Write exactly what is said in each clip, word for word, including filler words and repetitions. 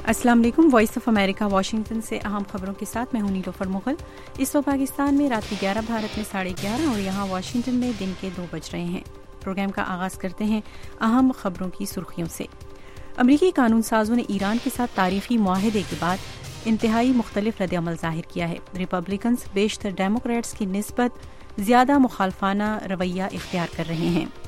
السلام علیکم، voice of America Washington سے اہم خبروں کے ساتھ میں ہوں نیلوفر مغل۔ اس وقت پاکستان میں رات کی گیارہ، بھارت میں ساڑھے گیارہ اور یہاں واشنگٹن میں دن کے دو بج رہے ہیں۔ پروگرام کا آغاز کرتے ہیں اہم خبروں کی سرخیوں سے۔ امریکی قانون سازوں نے ایران کے ساتھ تاریخی معاہدے کے بعد انتہائی مختلف رد عمل ظاہر کیا ہے۔ ریپبلکنز بیشتر ڈیموکریٹس کی نسبت زیادہ مخالفانہ رویہ اختیار کر رہے ہیں۔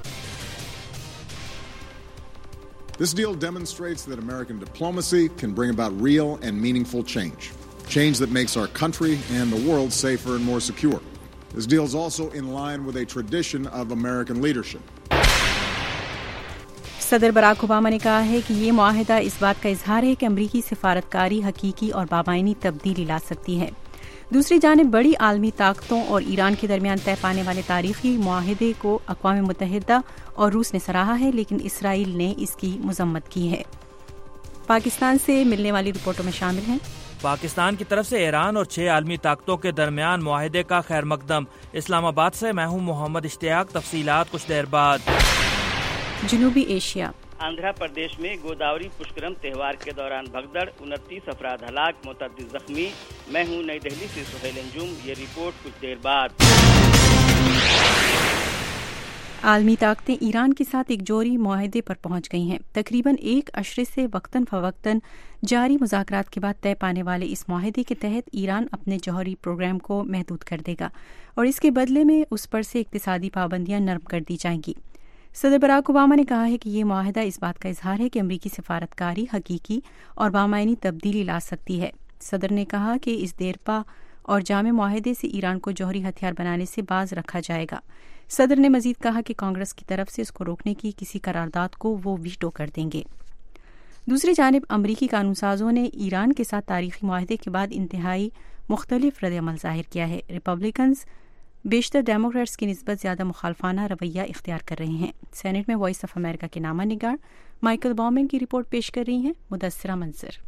This deal demonstrates that American diplomacy can bring about real and meaningful change. Change that makes our country and the world safer and more secure. This deal is also in line with a tradition of American leadership. صدر Barack Obama نے کہا ہے کہ یہ معاہدہ اس بات کا اظہار ہے کہ امریکی سفارتکاری حقیقی اور بامعنی تبدیلی لا سکتی ہے۔ دوسری جانب بڑی عالمی طاقتوں اور ایران کے درمیان طے پانے والے تاریخی معاہدے کو اقوام متحدہ اور روس نے سراہا ہے، لیکن اسرائیل نے اس کی مذمت کی ہے۔ پاکستان سے ملنے والی رپورٹوں میں شامل ہیں: پاکستان کی طرف سے ایران اور چھ عالمی طاقتوں کے درمیان معاہدے کا خیر مقدم۔ اسلام آباد سے میں ہوں محمد اشتیاق، تفصیلات کچھ دیر بعد۔ جنوبی ایشیا، آندھرا پردیش میں گوداوری پشکرم تہوار کے دوران بھگدڑ، انتیس افراد ہلاک، متعدد زخمی۔ میں ہوں نئی دہلی سے سہیل انجم، یہ رپورٹ کچھ دیر بعد۔ عالمی طاقتیں ایران کے ساتھ ایک جوہری معاہدے پر پہنچ گئی ہیں۔ تقریباً ایک عشرے سے وقتاً فوقتاً جاری مذاکرات کے بعد طے پانے والے اس معاہدے کے تحت ایران اپنے جوہری پروگرام کو محدود کر دے گا اور اس کے بدلے میں اس پر سے اقتصادی پابندیاں نرم کر دی جائیں گی۔ صدر براک اوباما نے کہا ہے کہ یہ معاہدہ اس بات کا اظہار ہے کہ امریکی سفارتکاری حقیقی اور بامعنی تبدیلی لا سکتی ہے۔ صدر نے کہا کہ اس دیرپا اور جامع معاہدے سے ایران کو جوہری ہتھیار بنانے سے باز رکھا جائے گا۔ صدر نے مزید کہا کہ کانگریس کی طرف سے اس کو روکنے کی کسی قرارداد کو وہ ویٹو کر دیں گے۔ دوسری جانب امریکی قانون سازوں نے ایران کے ساتھ تاریخی معاہدے کے بعد انتہائی مختلف رد عمل ظاہر کیا ہے۔ ریپبلکنز بیشتر ڈیموکریٹس کی نسبت زیادہ مخالفانہ رویہ اختیار کر رہے ہیں۔ سینیٹ میں وائس آف امریکہ کے نامہ نگار مائیکل بومن کی رپورٹ پیش کر رہی ہیں مدثرہ منصر۔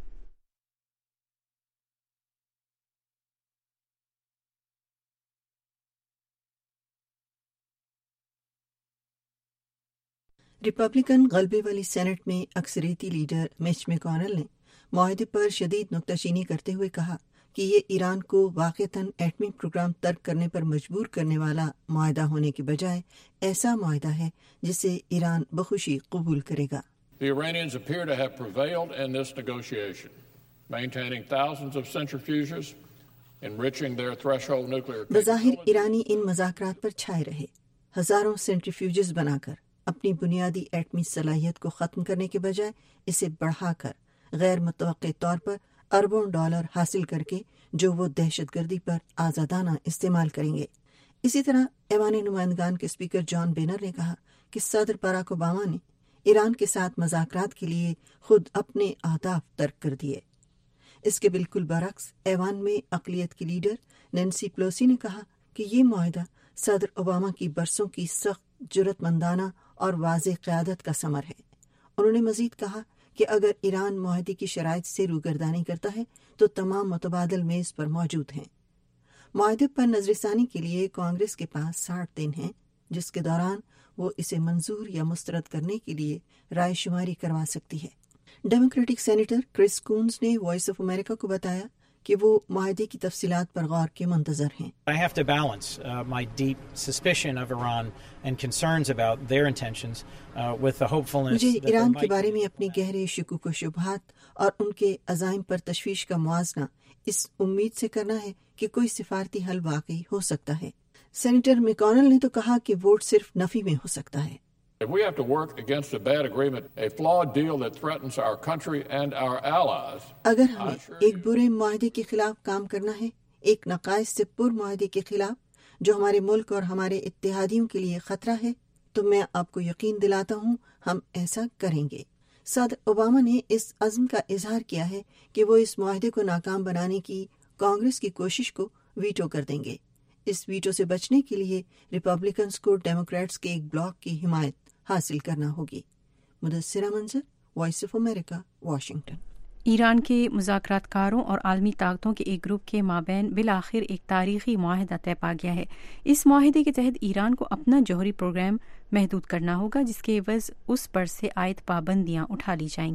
ریپبلکن غلبے والی سینٹ میں اکثریتی لیڈر مچ میکونل نے معاہدے پر شدید نکتہ چینی کرتے ہوئے کہا کہ یہ ایران کو واقعتاً ایٹمی پروگرام ترک کرنے پر مجبور کرنے والا معاہدہ ہونے کے بجائے ایسا معاہدہ ہے جسے ایران بخوشی قبول کرے گا۔ The Iranians appear to have prevailed in this negotiation, maintaining thousands of centrifuges, enriching their threshold nuclear capability. بظاہر ایرانی ان مذاکرات پر چھائے رہے، ہزاروں سینٹریفیوجز بنا کر اپنی بنیادی ایٹمی صلاحیت کو ختم کرنے کے بجائے اسے بڑھا کر غیر متوقع طور پر اربوں ڈالر حاصل کر کے جو وہ دہشت گردی پر آزادانہ استعمال کریں گے۔ اسی طرح ایوان نمائندگان کے اسپیکر جان بینر نے کہا کہ صدر باراک اوباما نے ایران کے ساتھ مذاکرات کے لیے خود اپنے اہداف ترک کر دیے۔ اس کے بالکل برعکس ایوان میں اقلیت کی لیڈر نینسی پلوسی نے کہا کہ یہ معاہدہ صدر اوباما کی برسوں کی سخت جرأت مندانہ اور واضح قیادت کا ثمر ہے۔ انہوں نے مزید کہا کہ اگر ایران معاہدے کی شرائط سے روگردانی کرتا ہے تو تمام متبادل میز پر موجود ہیں۔ معاہدے پر نظر ثانی کے لیے کانگریس کے پاس ساٹھ دن ہیں، جس کے دوران وہ اسے منظور یا مسترد کرنے کے لیے رائے شماری کروا سکتی ہے۔ ڈیموکریٹک سینیٹر کرس کونز نے وائس آف امریکہ کو بتایا کہ وہ معاہدے کی تفصیلات پر غور کے منتظر ہیں۔ I have to balance uh, my deep suspicion of Iran and concerns about their intentions uh, with the hopefulness مجھے that ایران there کے might بارے be- میں اپنی گہرے شکوک و شبہات اور ان کے عزائم پر تشویش کا موازنہ اس امید سے کرنا ہے کہ کوئی سفارتی حل واقعی ہو سکتا ہے۔ سینیٹر میکونل نے تو کہا کہ ووٹ صرف نفی میں ہو سکتا ہے۔ If we have to work against a bad agreement, a flawed deal that threatens our country and our allies, اگر ہمیں ایک برے معاہدے کے خلاف کام کرنا ہے، ایک ناقائص سے پر معاہدے کے خلاف جو ہمارے ملک اور ہمارے اتحادیوں کے لیے خطرہ ہے، تو میں آپ کو یقین دلاتا ہوں ہم ایسا کریں گے۔ صدر اوباما نے اس عزم کا اظہار کیا ہے کہ وہ اس معاہدے کو ناکام بنانے کی کانگریس کی کوشش کو ویٹو کر دیں گے۔ اس ویٹو سے بچنے کے لیے ریپبلکنز کو ڈیموکریٹس کے ایک بلاک کی حمایت حاصل کرنا ہوگی۔ Mudassira Manzar, Voice of America, Washington. Iran کے مذاکرات کاروں اور عالمی طاقتوں کے ایک گروپ کے مابین بالآخر ایک تاریخی معاہدہ طے پا گیا ہے۔ اس معاہدے کے تحت ایران کو اپنا جوہری پروگرام محدود کرنا ہوگا، جس کے عوض اس پر سے عائد پابندیاں اٹھا لی جائیں گی۔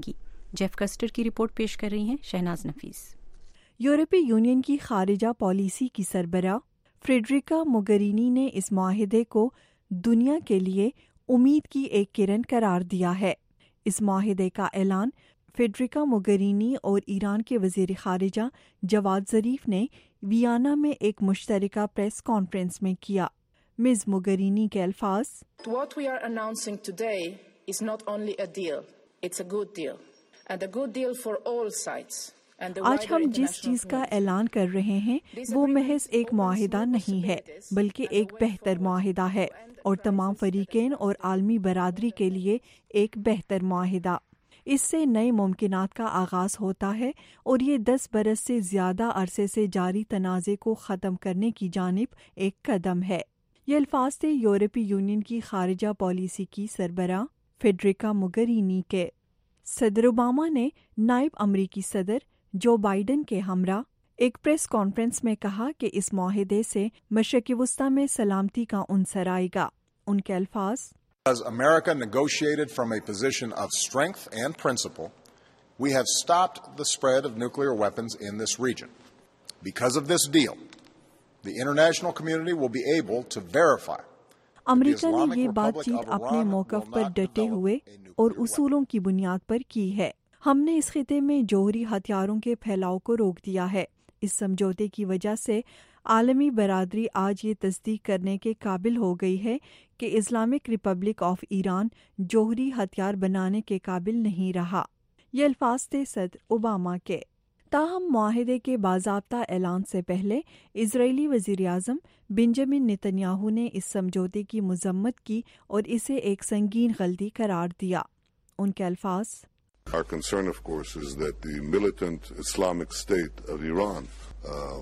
جیف کسٹر کی رپورٹ پیش کر رہی ہیں شہناز نفیس۔ یورپی یونین کی خارجہ پالیسی کی سربراہ فریڈریکا موگرینی نے اس معاہدے کو دنیا کے لیے امید کی ایک کرن قرار دیا ہے۔ اس معاہدے کا اعلان فریڈریکا موگرینی اور ایران کے وزیر خارجہ جواد ظریف نے ویانا میں ایک مشترکہ پریس کانفرنس میں کیا۔ مز موگرینی کے الفاظ، What we are announcing today is not only a deal, it's a good deal, and a good deal for all sides. آج ہم جس چیز کا اعلان کر رہے ہیں وہ محض ایک معاہدہ نہیں ہے بلکہ ایک بہتر معاہدہ ہے اور تمام فریقین اور عالمی برادری کے لیے ایک بہتر معاہدہ۔ اس سے نئے ممکنات کا آغاز ہوتا ہے اور یہ دس برس سے زیادہ عرصے سے جاری تنازع کو ختم کرنے کی جانب ایک قدم ہے۔ یہ الفاظ تھے یورپی یونین کی خارجہ پالیسی کی سربراہ فیڈریکا موگرینی کے۔ صدر اوباما نے نائب امریکی صدر جو بائیڈن کے ہمراہ ایک پریس کانفرنس میں کہا کہ اس معاہدے سے مشرق وسطی میں سلامتی کا عنصر آئے گا۔ ان کے الفاظ، As America negotiated from a position of strength and principle, we have stopped the spread of nuclear weapons in this region. Because of this deal, the international community will be able to verify امریکہ نے یہ بات چیت اپنے موقف پر ڈٹے ہوئے اور اصولوں کی بنیاد پر کی ہے۔ ہم نے اس خطے میں جوہری ہتھیاروں کے پھیلاؤ کو روک دیا ہے۔ اس سمجھوتے کی وجہ سے عالمی برادری آج یہ تصدیق کرنے کے قابل ہو گئی ہے کہ اسلامک ریپبلک آف ایران جوہری ہتھیار بنانے کے قابل نہیں رہا۔ یہ الفاظ تھے صدر اوباما کے۔ تاہم معاہدے کے باضابطہ اعلان سے پہلے اسرائیلی وزیر اعظم بنجمن نتنیاہو نے اس سمجھوتے کی مذمت کی اور اسے ایک سنگین غلطی قرار دیا۔ ان کے الفاظ، Our concern, of course, is that the militant Islamic State of Iran uh,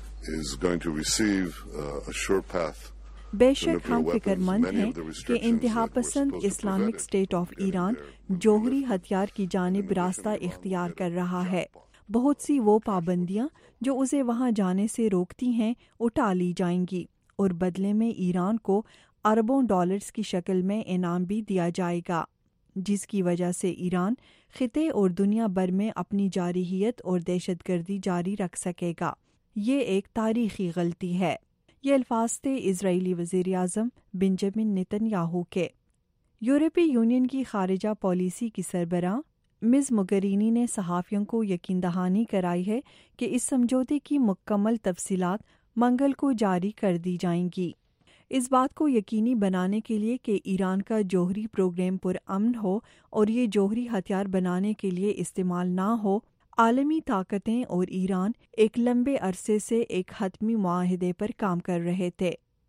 is going to receive uh, a sure path. بے شک ہم فکر مند ہیں کہ انتہا پسند اسلامک اسٹیٹ آف ایران جوہری ہتھیار کی جانب راستہ اختیار کر رہا ہے۔ بہت سی وہ پابندیاں جو اسے وہاں جانے سے روکتی ہیں اٹھا لی جائیں گی اور بدلے میں ایران کو اربوں ڈالرز کی شکل میں انعام بھی دیا جائے گا، جس کی وجہ سے ایران خطے اور دنیا بھر میں اپنی جارحیت اور دہشت گردی جاری رکھ سکے گا۔ یہ ایک تاریخی غلطی ہے۔ یہ الفاظ تھے اسرائیلی وزیر اعظم بنجمن نتنیاہو کے۔ یورپی یونین کی خارجہ پالیسی کی سربراہ مز موگرینی نے صحافیوں کو یقین دہانی کرائی ہے کہ اس سمجھوتے کی مکمل تفصیلات منگل کو جاری کر دی جائیں گی۔ اس بات کو یقینی بنانے کے لیے کہ ایران کا جوہری پروگرام پرامن ہو اور یہ جوہری ہتھیار بنانے کے لیے استعمال نہ ہو، عالمی طاقتیں اور ایران ایک لمبے عرصے سے ایک حتمی معاہدے پر کام کر رہے تھے۔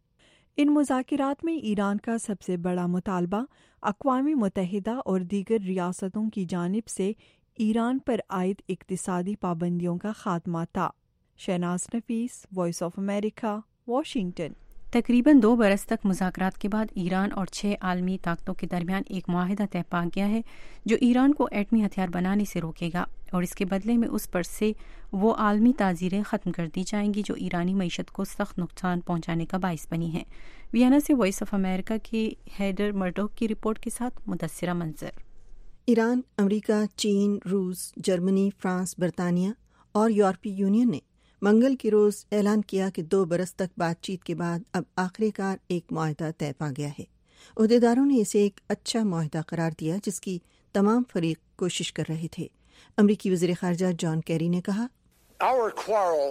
ان مذاکرات میں ایران کا سب سے بڑا مطالبہ اقوام متحدہ اور دیگر ریاستوں کی جانب سے ایران پر عائد اقتصادی پابندیوں کا خاتمہ تھا۔ Shahnaz Nafees, Voice of America, Washington. تقریباً دو برس تک مذاکرات کے بعد ایران اور چھ عالمی طاقتوں کے درمیان ایک معاہدہ طے پا گیا ہے جو ایران کو ایٹمی ہتھیار بنانے سے روکے گا اور اس کے بدلے میں اس پر سے وہ عالمی تعزیریں ختم کر دی جائیں گی جو ایرانی معیشت کو سخت نقصان پہنچانے کا باعث بنی ہیں۔ ویانا سے وائس آف امریکہ کے ہیڈر مرڈوک کی رپورٹ کے ساتھ مدثرہ منظر۔ ایران، امریکہ، چین، روس، جرمنی، فرانس، برطانیہ اور یورپی یونین نے منگل کے روز اعلان کیا کہ دو برس تک بات چیت کے بعد اب آخری کار ایک معاہدہ طے پا گیا ہے۔ عہدیداروں نے اسے ایک اچھا معاہدہ قرار دیا جس کی تمام فریق کوشش کر رہے تھے۔ امریکی وزیر خارجہ جان کیری نے کہا، Our quarrel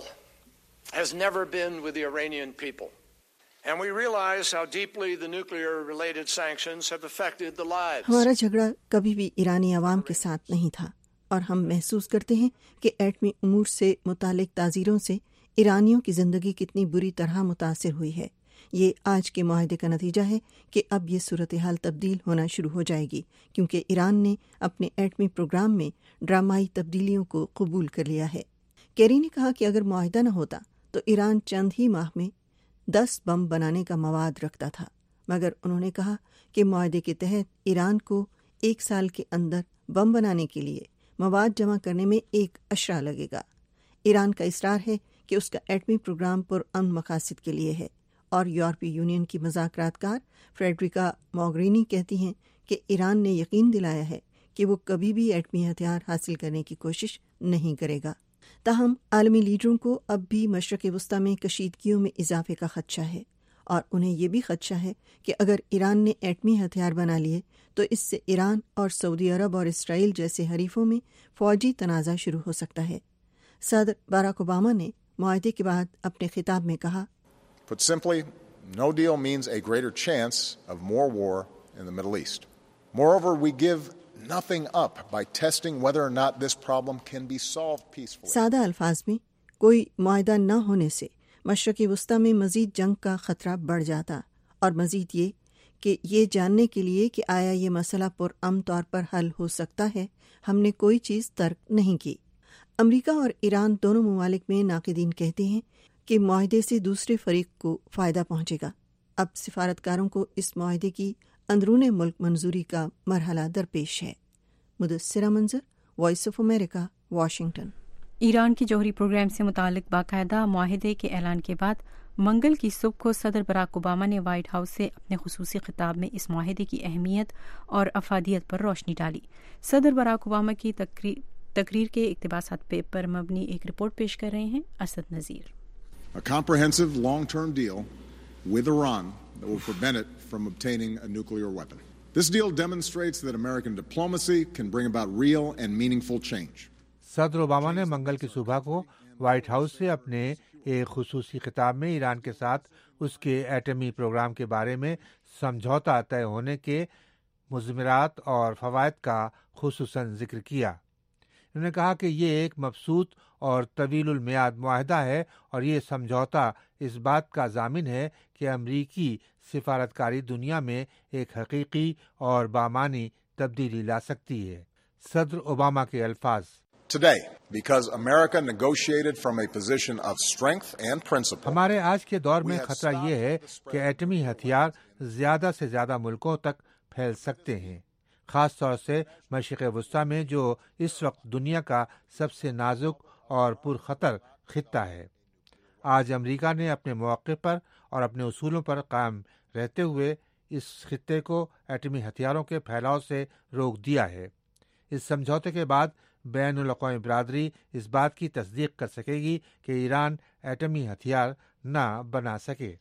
has never been with the Iranian people, and we realize how deeply the nuclear-related sanctions have affected the lives. ہمارا جھگڑا کبھی بھی ایرانی عوام کے ساتھ نہیں تھا اور ہم محسوس کرتے ہیں کہ ایٹمی امور سے متعلق تعزیروں سے ایرانیوں کی زندگی کتنی بری طرح متاثر ہوئی ہے۔ یہ آج کے معاہدے کا نتیجہ ہے کہ اب یہ صورتحال تبدیل ہونا شروع ہو جائے گی کیونکہ ایران نے اپنے ایٹمی پروگرام میں ڈرامائی تبدیلیوں کو قبول کر لیا ہے۔ کیری نے کہا کہ اگر معاہدہ نہ ہوتا تو ایران چند ہی ماہ میں دس بم بنانے کا مواد رکھتا تھا، مگر انہوں نے کہا کہ معاہدے کے تحت ایران کو ایک سال کے اندر بم بنانے کے لیے مواد جمع کرنے میں ایک اشرہ لگے گا۔ ایران کا اصرار ہے کہ اس کا ایٹمی پروگرام پرامن مقاصد کے لیے ہے اور یورپی یونین کی مذاکرات کار فریڈریکا موگرینی کہتی ہیں کہ ایران نے یقین دلایا ہے کہ وہ کبھی بھی ایٹمی ہتھیار حاصل کرنے کی کوشش نہیں کرے گا۔ تاہم عالمی لیڈروں کو اب بھی مشرق وسطی میں کشیدگیوں میں اضافے کا خدشہ ہے، اور انہیں یہ بھی خدشہ ہے کہ اگر ایران نے ایٹمی ہتھیار بنا لیے تو اس سے ایران اور سعودی عرب اور اسرائیل جیسے حریفوں میں فوجی تنازع شروع ہو سکتا ہے۔ صدر باراک اوباما نے معاہدے کے بعد اپنے خطاب میں کہا، Put simply, no deal means a greater chance of more war in the Middle East. Moreover, we give nothing up by testing whether or not this problem can be solved peacefully. سادہ الفاظ میں کوئی معاہدہ نہ ہونے سے مشرق وسطی میں مزید جنگ کا خطرہ بڑھ جاتا، اور مزید یہ کہ یہ جاننے کے لیے کہ آیا یہ مسئلہ پرامن طور پر حل ہو سکتا ہے، ہم نے کوئی چیز ترک نہیں کی۔ امریکہ اور ایران دونوں ممالک میں ناقدین کہتے ہیں کہ معاہدے سے دوسرے فریق کو فائدہ پہنچے گا۔ اب سفارتکاروں کو اس معاہدے کی اندرون ملک منظوری کا مرحلہ درپیش ہے۔ Mudassira Manzar, Voice of America, Washington. Iran کے جوہری پروگرام سے متعلق باقاعدہ معاہدے کے اعلان کے بعد منگل کی صبح کو صدر باراک اوباما نے وائٹ ہاؤس سے اپنے خصوصی خطاب میں اس معاہدے کی اہمیت اور افادیت پر روشنی ڈالی۔ صدر باراک اوباما کی تقریر تقریر کے اقتباسات پر مبنی ایک رپورٹ پیش کر رہے ہیں Asad Nazir. A comprehensive long-term deal with Iran that will prevent it from obtaining a nuclear weapon. This deal demonstrates that American diplomacy can bring about real and meaningful change. صدر اوباما نے منگل کی صبح کو وائٹ ہاؤس سے اپنے ایک خصوصی خطاب میں ایران کے ساتھ اس کے ایٹمی پروگرام کے بارے میں سمجھوتا طے ہونے کے مضمرات اور فوائد کا خصوصاً ذکر کیا۔ انہوں نے کہا کہ یہ ایک مبسوط اور طویل المیعاد معاہدہ ہے، اور یہ سمجھوتا اس بات کا ضامن ہے کہ امریکی سفارتکاری دنیا میں ایک حقیقی اور بامعنی تبدیلی لا سکتی ہے۔ صدر اوباما کے الفاظ، Today, because America negotiated from a position of strength and principle. ہمارے آج کے دور میں خطرہ یہ ہے کہ ایٹمی ہتھیار زیادہ سے زیادہ ملکوں تک پھیل سکتے ہیں، خاص طور سے مشرق وسطی میں جو اس وقت دنیا کا سب سے نازک اور پرخطر خطہ ہے۔ آج امریکہ نے اپنے مواقع پر اور اپنے اصولوں پر قائم رہتے ہوئے اس خطے کو ایٹمی ہتھیاروں کے پھیلاؤ سے روک دیا ہے۔ اس سمجھوتے کے بعد بین الاقوامی برادری اس بات کی تصدیق کر سکے گی کہ ایران ایٹمی ہتھیار نہ بنا سکے۔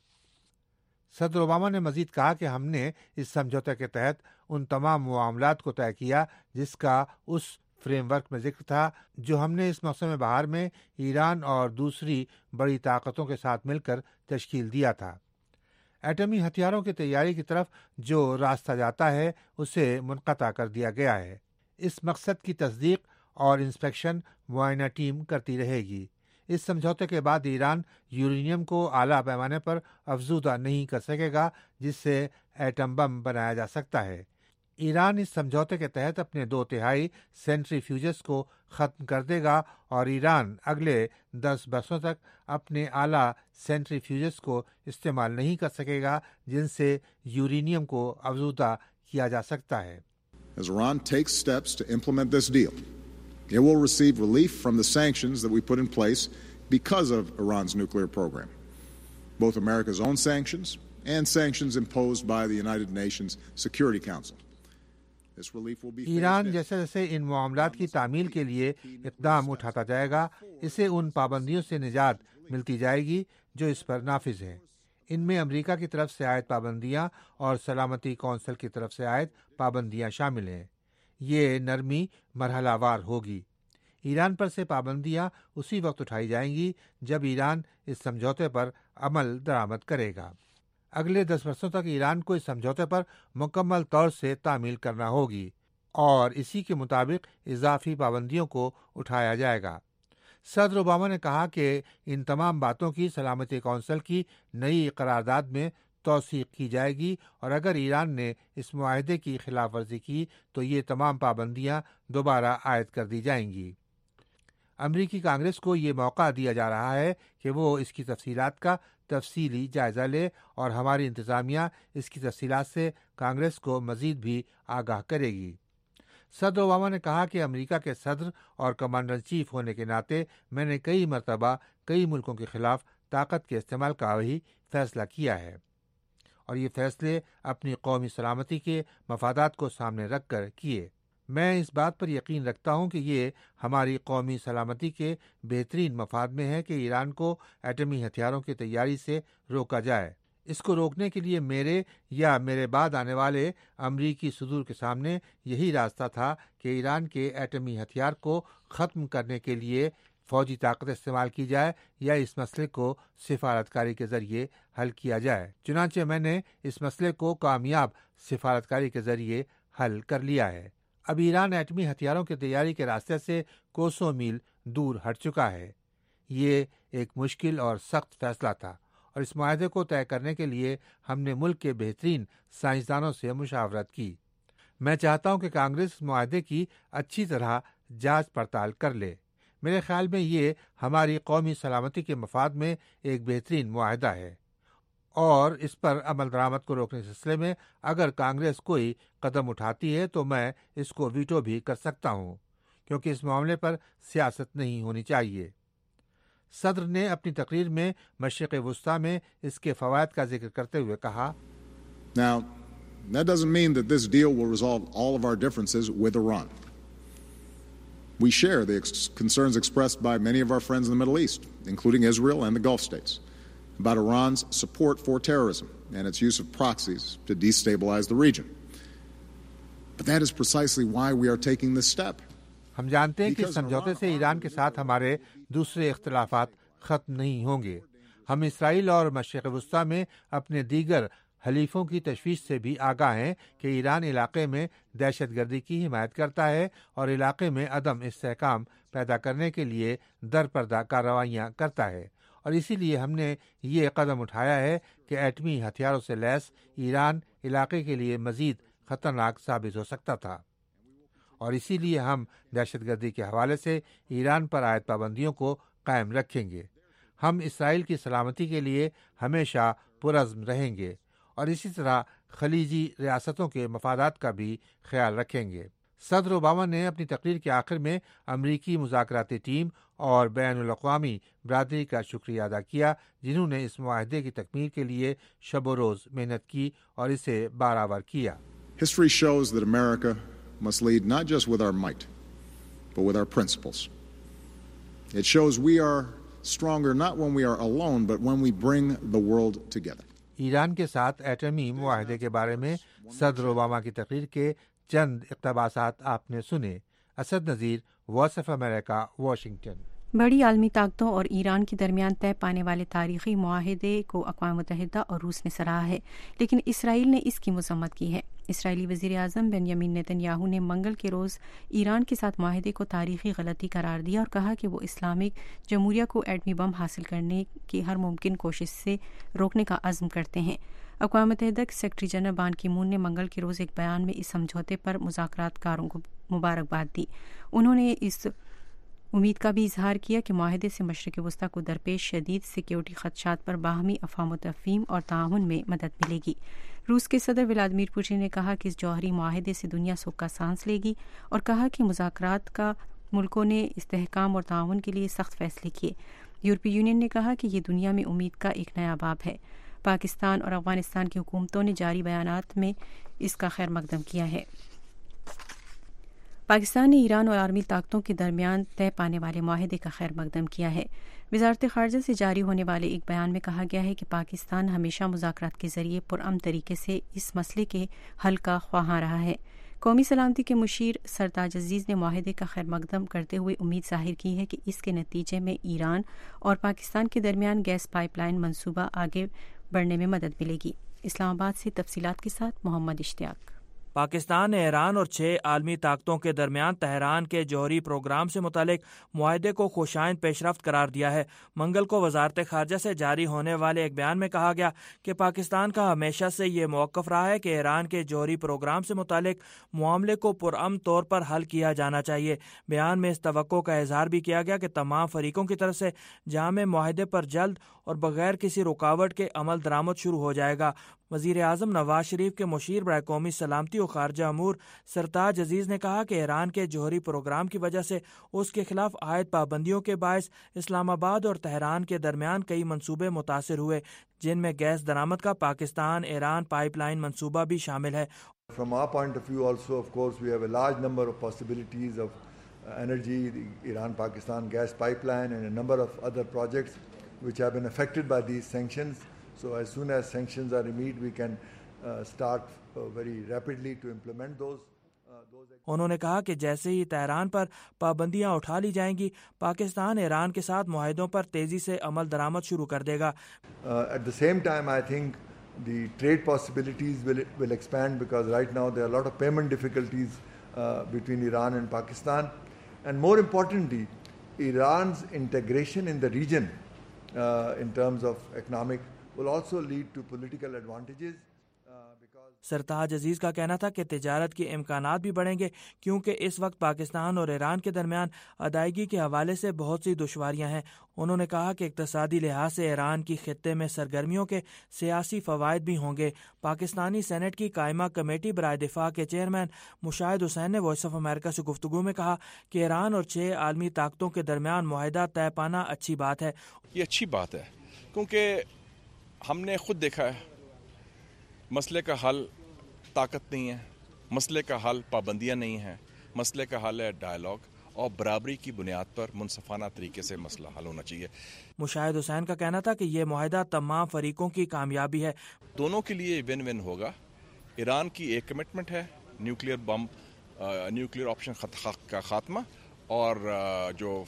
صدر اوباما نے مزید کہا کہ ہم نے اس سمجھوتے کے تحت ان تمام معاملات کو طے کیا جس کا اس فریم ورک میں ذکر تھا جو ہم نے اس موسم بہار میں ایران اور دوسری بڑی طاقتوں کے ساتھ مل کر تشکیل دیا تھا۔ ایٹمی ہتھیاروں کی تیاری کی طرف جو راستہ جاتا ہے اسے منقطع کر دیا گیا ہے۔ اس مقصد کی تصدیق اور انسپیکشن معائنہ ٹیم کرتی رہے گی۔ اس سمجھوتے کے بعد ایران یورینیم کو اعلیٰ پیمانے پر افزودہ نہیں کر سکے گا جس سے ایٹم بم بنایا جا سکتا ہے۔ ایران اس سمجھوتے کے تحت اپنے دو تہائی سینٹری فیوجز کو ختم کر دے گا، اور ایران اگلے دس برسوں تک اپنے اعلیٰ سینٹری فیوجز کو استعمال نہیں کر سکے گا جن سے یورینیم کو افزودہ کیا جا سکتا ہے۔ As Iran takes steps to implement this deal, it will receive relief from the sanctions that we put in place because of Iran's nuclear program, both America's own sanctions and sanctions imposed by the United Nations Security Council. This relief will be Iran جیسے جیسے ان معاملات کی تعمیل کے لیے اقدام اٹھاتا جائے گا، اسے ان پابندیوں سے نجات ملتی جائے گی جو اس پر نافذ ہیں۔ ان میں امریکہ کی طرف سے عائد پابندیاں اور سلامتی کونسل کی طرف سے عائد پابندیاں شامل ہیں۔ یہ نرمی مرحلہ وار ہوگی۔ ایران پر سے پابندیاں اسی وقت اٹھائی جائیں گی جب ایران اس سمجھوتے پر عمل درآمد کرے گا۔ اگلے دس برسوں تک ایران کو اس سمجھوتے پر مکمل طور سے تعمیل کرنا ہوگی، اور اسی کے مطابق اضافی پابندیوں کو اٹھایا جائے گا۔ صدر اوباما نے کہا کہ ان تمام باتوں کی سلامتی کونسل کی نئی قرارداد میں توثیق کی جائے گی، اور اگر ایران نے اس معاہدے کی خلاف ورزی کی تو یہ تمام پابندیاں دوبارہ عائد کر دی جائیں گی۔ امریکی کانگریس کو یہ موقع دیا جا رہا ہے کہ وہ اس کی تفصیلات کا تفصیلی جائزہ لے، اور ہماری انتظامیہ اس کی تفصیلات سے کانگریس کو مزید بھی آگاہ کرے گی۔ صدر اوباما نے کہا کہ امریکہ کے صدر اور کمانڈر ان چیف ہونے کے ناطے میں نے کئی مرتبہ کئی ملکوں کے خلاف طاقت کے استعمال کا بھی فیصلہ کیا ہے، اور یہ فیصلے اپنی قومی سلامتی کے مفادات کو سامنے رکھ کر کیے۔ میں اس بات پر یقین رکھتا ہوں کہ یہ ہماری قومی سلامتی کے بہترین مفاد میں ہے کہ ایران کو ایٹمی ہتھیاروں کی تیاری سے روکا جائے۔ اس کو روکنے کے لیے میرے یا میرے بعد آنے والے امریکی صدور کے سامنے یہی راستہ تھا کہ ایران کے ایٹمی ہتھیار کو ختم کرنے کے لیے فوجی طاقت استعمال کی جائے یا اس مسئلے کو سفارتکاری کے ذریعے حل کیا جائے۔ چنانچہ میں نے اس مسئلے کو کامیاب سفارتکاری کے ذریعے حل کر لیا ہے۔ اب ایران ایٹمی ہتھیاروں کی تیاری کے راستے سے کوسوں میل دور ہٹ چکا ہے۔ یہ ایک مشکل اور سخت فیصلہ تھا اور اس معاہدے کو طے کرنے کے لیے ہم نے ملک کے بہترین سائنسدانوں سے مشاورت کی۔ میں چاہتا ہوں کہ کانگریس اس معاہدے کی اچھی طرح جانچ پڑتال کر لے۔ میرے خیال میں یہ ہماری قومی سلامتی کے مفاد میں ایک بہترین معاہدہ ہے، اور اس پر عمل درآمد کو روکنے کے سلسلے میں اگر کانگریس کوئی قدم اٹھاتی ہے تو میں اس کو ویٹو بھی کر سکتا ہوں، کیونکہ اس معاملے پر سیاست نہیں ہونی چاہیے۔ صدر نے اپنی تقریر میں مشرق وسطیٰ میں اس کے فوائد کا ذکر کرتے ہوئے کہا، Now, that doesn't mean that this deal will resolve all of our differences with Iran. We share the ex- concerns expressed by many of our friends in the Middle East, including Israel and the Gulf states, about Iran's support for terrorism and its use of proxies to destabilize the region. But that is precisely why we are taking this step. ہم جانتے ہیں کہ اس سمجھوتے سے ایران کے ساتھ ہمارے دوسرے اختلافات ختم نہیں ہوں گے۔ ہم اسرائیل اور مشرق وسطیٰ میں اپنے دیگر حلیفوں کی تشویش سے بھی آگاہ ہیں کہ ایران علاقے میں دہشت گردی کی حمایت کرتا ہے اور علاقے میں عدم استحکام پیدا کرنے کے لیے درپردہ کارروائیاں کرتا ہے، اور اسی لیے ہم نے یہ قدم اٹھایا ہے کہ ایٹمی ہتھیاروں سے لیس ایران علاقے کے لیے مزید خطرناک ثابت ہو سکتا تھا، اور اسی لیے ہم دہشت گردی کے حوالے سے ایران پر عائد پابندیوں کو قائم رکھیں گے۔ ہم اسرائیل کی سلامتی کے لیے ہمیشہ پرعزم رہیں گے اور اسی طرح خلیجی ریاستوں کے مفادات کا بھی خیال رکھیں گے۔ صدر اوباما نے اپنی تقریر کے آخر میں امریکی مذاکراتی ٹیم اور بین الاقوامی برادری کا شکریہ ادا کیا، جنہوں نے اس معاہدے کی تکمیل کے لیے شب و روز محنت کی اور اسے بارآور کیا۔ History shows that America must lead not just with our might, but with our principles. It shows we are stronger not when we are alone, but when we bring the world together. Iran کے ساتھ ایٹمی معاہدے کے بارے میں صدر Obama کی تقریر کے چند اقتباسات آپ نے سنے۔ Asad Nazir, Voice of America, Washington. بڑی عالمی طاقتوں اور ایران کے درمیان طے پانے والے تاریخی معاہدے کو اقوام متحدہ اور روس نے سراہا ہے، لیکن اسرائیل نے اس کی مذمت کی ہے۔ اسرائیلی وزیر اعظم بنیامین نیتن یاہو نے منگل کے روز ایران کے ساتھ معاہدے کو تاریخی غلطی قرار دیا اور کہا کہ وہ اسلامک جمہوریہ کو ایٹمی بم حاصل کرنے کی ہر ممکن کوشش سے روکنے کا عزم کرتے ہیں۔ اقوام متحدہ کے سیکرٹری جنرل بان کی مون نے منگل کے روز ایک بیان میں اس سمجھوتے پر مذاکرات کاروں کو مبارکباد دی۔ انہوں نے اس امید کا بھی اظہار کیا کہ معاہدے سے مشرق وسطیٰ کو درپیش شدید سیکیورٹی خدشات پر باہمی افہام و تفہیم اور تعاون میں مدد ملے گی۔ روس کے صدر ولادیمیر پوٹن نے کہا کہ اس جوہری معاہدے سے دنیا سکہ سانس لے گی اور کہا کہ مذاکرات کا ملکوں نے استحکام اور تعاون کے لیے سخت فیصلے کیے۔ یورپی یونین نے کہا کہ یہ دنیا میں امید کا ایک نیا باب ہے۔ پاکستان اور افغانستان کی حکومتوں نے جاری بیانات میں اس کا خیر مقدم کیا ہے۔ پاکستان نے ایران اور عالمی طاقتوں کے درمیان طے پانے والے معاہدے کا خیر مقدم کیا ہے۔ وزارت خارجہ سے جاری ہونے والے ایک بیان میں کہا گیا ہے کہ پاکستان ہمیشہ مذاکرات کے ذریعے پرامن طریقے سے اس مسئلے کے حل کا خواہاں رہا ہے۔ قومی سلامتی کے مشیر سرتاج عزیز نے معاہدے کا خیر مقدم کرتے ہوئے امید ظاہر کی ہے کہ اس کے نتیجے میں ایران اور پاکستان کے درمیان گیس پائپ لائن منصوبہ آگے بڑھنے میں مدد ملے گی۔ اسلام آباد سے تفصیلات کے ساتھ محمد اشتیاق۔ پاکستان نے ایران اور چھ عالمی طاقتوں کے درمیان تہران کے جوہری پروگرام سے متعلق معاہدے کو خوشائند پیش رفت قرار دیا ہے۔ منگل کو وزارت خارجہ سے جاری ہونے والے ایک بیان میں کہا گیا کہ پاکستان کا ہمیشہ سے یہ موقف رہا ہے کہ ایران کے جوہری پروگرام سے متعلق معاملے کو پرامن طور پر حل کیا جانا چاہیے۔ بیان میں اس توقع کا اظہار بھی کیا گیا کہ تمام فریقوں کی طرف سے جامع معاہدے پر جلد اور بغیر کسی رکاوٹ کے عمل درآمد شروع ہو جائے گا۔ وزیر اعظم نواز شریف کے مشیر برائے قومی سلامتی و خارجہ امور سرتاج عزیز نے کہا کہ ایران کے جوہری پروگرام کی وجہ سے اس کے خلاف عائد پابندیوں کے باعث اسلام آباد اور تہران کے درمیان کئی منصوبے متاثر ہوئے، جن میں گیس درآمد کا پاکستان ایران پائپ لائن منصوبہ بھی شامل ہے۔ From our point of view also, of course, we have a large number of possibilities of uh, energy, the Iran-Pakistan gas pipeline and a number of other projects which have been affected by these sanctions. So as soon as sanctions are removed, we can uh, start uh, very rapidly to implement those. انہوں نے کہا کہ جیسے ہی Tehran پر پابندیاں اٹھا لی جائیں گی، پاکستان ایران کے ساتھ معاہدوں پر تیزی سے عمل درآمد شروع کر دے گا. At the same time, I think the trade possibilities will will expand because right now there are a lot of payment difficulties uh, between Iran and Pakistan, and more importantly, Iran's integration in the region uh, in terms of economic will also lead to political advantages. سرتاج عزیز کا کہنا تھا کہ تجارت کے امکانات بھی بڑھیں گے کیونکہ اس وقت پاکستان اور ایران کے درمیان ادائیگی کے حوالے سے بہت سی دشواریاں ہیں. انہوں نے کہا کہ اقتصادی لحاظ سے ایران کی خطے میں سرگرمیوں کے سیاسی فوائد بھی ہوں گے. پاکستانی سینٹ کی قائمہ کمیٹی برائے دفاع کے چیئرمین مشاہد حسین نے وائس آف امریکہ سے گفتگو میں کہا کہ ایران اور چھ عالمی طاقتوں کے درمیان معاہدہ طے پانا اچھی بات ہے. یہ اچھی بات ہے کیونکہ ہم نے خود دیکھا ہے مسئلے کا حل طاقت نہیں ہے، مسئلے کا حل پابندیاں نہیں ہیں، مسئلے کا حل ہے ڈائلاگ اور برابری کی بنیاد پر منصفانہ طریقے سے مسئلہ حل ہونا چاہیے. مشاہد حسین کا کہنا تھا کہ یہ معاہدہ تمام فریقوں کی کامیابی ہے. دونوں کے لیے ون ون ہوگا. ایران کی ایک کمٹمنٹ ہے نیوکلیئر بم نیوکلیئر آپشن کا خاتمہ، اور جو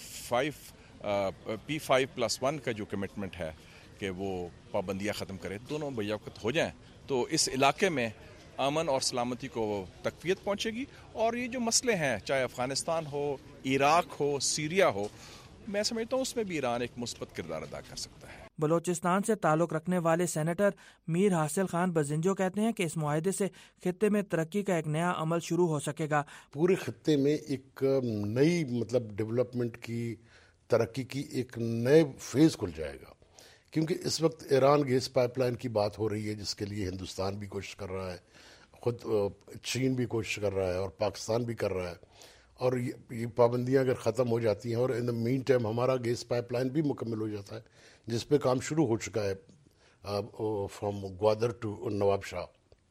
five P five plus one کا جو کمٹمنٹ ہے کہ وہ پابندیاں ختم کرے، دونوں بیوقت ہو جائیں تو اس علاقے میں امن اور سلامتی کو تقویت پہنچے گی. اور یہ جو مسئلے ہیں چاہے افغانستان ہو، عراق ہو، سیریا ہو، میں سمجھتا ہوں اس میں بھی ایران ایک مثبت کردار ادا کر سکتا ہے. بلوچستان سے تعلق رکھنے والے سینیٹر میر حاصل خان بزنجو کہتے ہیں کہ اس معاہدے سے خطے میں ترقی کا ایک نیا عمل شروع ہو سکے گا. پورے خطے میں ایک نئی مطلب ڈیولپمنٹ کی، ترقی کی ایک نئے فیز کھل جائے گا، کیونکہ اس وقت ایران گیس پائپ لائن کی بات ہو رہی ہے جس کے لیے ہندوستان بھی کوشش کر رہا ہے، خود چین بھی کوشش کر رہا ہے اور پاکستان بھی کر رہا ہے. اور یہ پابندیاں اگر ختم ہو جاتی ہیں اور ان دا مین ٹائم ہمارا گیس پائپ لائن بھی مکمل ہو جاتا ہے جس پہ کام شروع ہو چکا ہے from Gwadar to Nawabshah.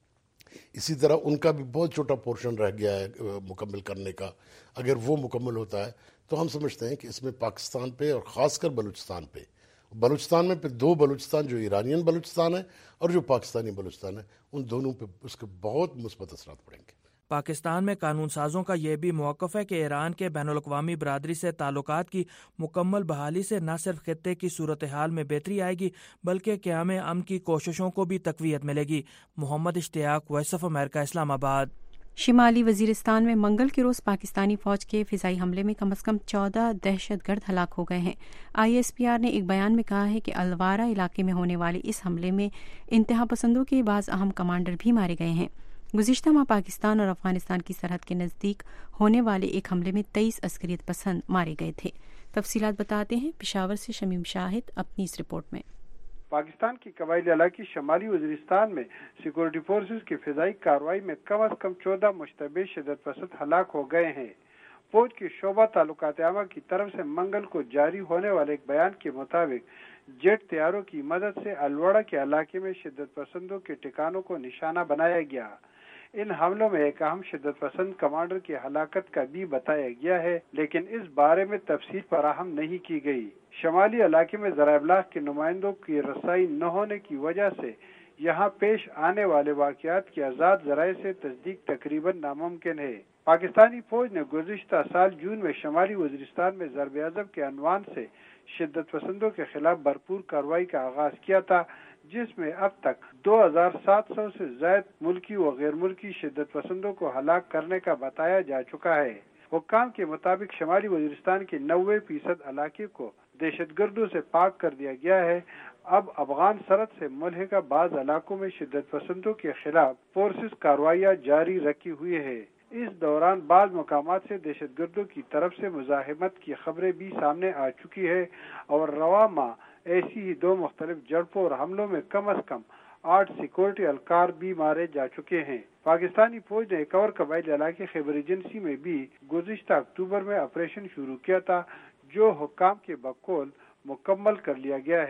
اسی طرح ان کا بھی بہت چھوٹا پورشن رہ گیا ہے مکمل کرنے کا. اگر وہ مکمل ہوتا ہے تو ہم سمجھتے ہیں کہ اس میں پاکستان پہ اور خاص کر بلوچستان پہ، بلوچستان میں پھر دو بلوچستان جو ایرانین بلوچستان ہے اور جو پاکستانی بلوچستان ہے، ان دونوں پہ اس کے بہت مثبت اثرات پڑیں گے. پاکستان میں قانون سازوں کا یہ بھی موقف ہے کہ ایران کے بین الاقوامی برادری سے تعلقات کی مکمل بحالی سے نہ صرف خطے کی صورتحال میں بہتری آئے گی بلکہ قیام امن کی کوششوں کو بھی تقویت ملے گی. محمد اشتیاق، وائس آف امریکہ، اسلام آباد. شمالی وزیرستان میں منگل کے روز پاکستانی فوج کے فضائی حملے میں کم از کم چودہ دہشت گرد ہلاک ہو گئے ہیں. آئی ایس پی آر نے ایک بیان میں کہا ہے کہ الوارا علاقے میں ہونے والے اس حملے میں انتہا پسندوں کے بعض اہم کمانڈر بھی مارے گئے ہیں. گزشتہ ماہ پاکستان اور افغانستان کی سرحد کے نزدیک ہونے والے ایک حملے میں تیئیس عسکریت پسند مارے گئے تھے. تفصیلات بتاتے ہیں پشاور سے شمیم شاہد اپنی اس رپورٹ میں. پاکستان کی قبائلی علاقے شمالی وزیرستان میں سیکورٹی فورسز کی فضائی کارروائی میں کم از کم چودہ مشتبہ شدت پسند ہلاک ہو گئے ہیں. فوج کی شعبہ تعلقات عامہ کی طرف سے منگل کو جاری ہونے والے ایک بیان کے مطابق جیٹ طیاروں کی مدد سے الوڑا کے علاقے میں شدت پسندوں کے ٹھکانوں کو نشانہ بنایا گیا. ان حملوں میں ایک اہم شدت پسند کمانڈر کی ہلاکت کا بھی بتایا گیا ہے، لیکن اس بارے میں تفصیل فراہم نہیں کی گئی. شمالی علاقے میں ذرائع ابلاغ کے نمائندوں کی رسائی نہ ہونے کی وجہ سے یہاں پیش آنے والے واقعات کی آزاد ذرائع سے تصدیق تقریباً ناممکن ہے. پاکستانی فوج نے گزشتہ سال جون میں شمالی وزیرستان میں ضرب عضب کے عنوان سے شدت پسندوں کے خلاف بھرپور کارروائی کا آغاز کیا تھا، جس میں اب تک دو ہزار سات سو سے زائد ملکی و غیر ملکی شدت پسندوں کو ہلاک کرنے کا بتایا جا چکا ہے. حکام کے مطابق شمالی وزیرستان کے نوے فیصد علاقے کو دہشت گردوں سے پاک کر دیا گیا ہے. اب افغان سرحد سے ملحقہ بعض علاقوں میں شدت پسندوں کے خلاف فورسز کارروائیاں جاری رکھی ہوئی ہے. اس دوران بعض مقامات سے دہشت گردوں کی طرف سے مزاحمت کی خبریں بھی سامنے آ چکی ہے اور رواں ماہ ایسی ہی دو مختلف جھڑپوں اور حملوں میں کم از کم آٹھ سیکورٹی اہلکار بھی مارے جا چکے ہیں. پاکستانی فوج نے ایک اور قبائلی علاقے خیبر ایجنسی میں بھی گزشتہ اکتوبر میں آپریشن شروع کیا تھا، جو حکام کے بقول مکمل کر لیا گیا ہے.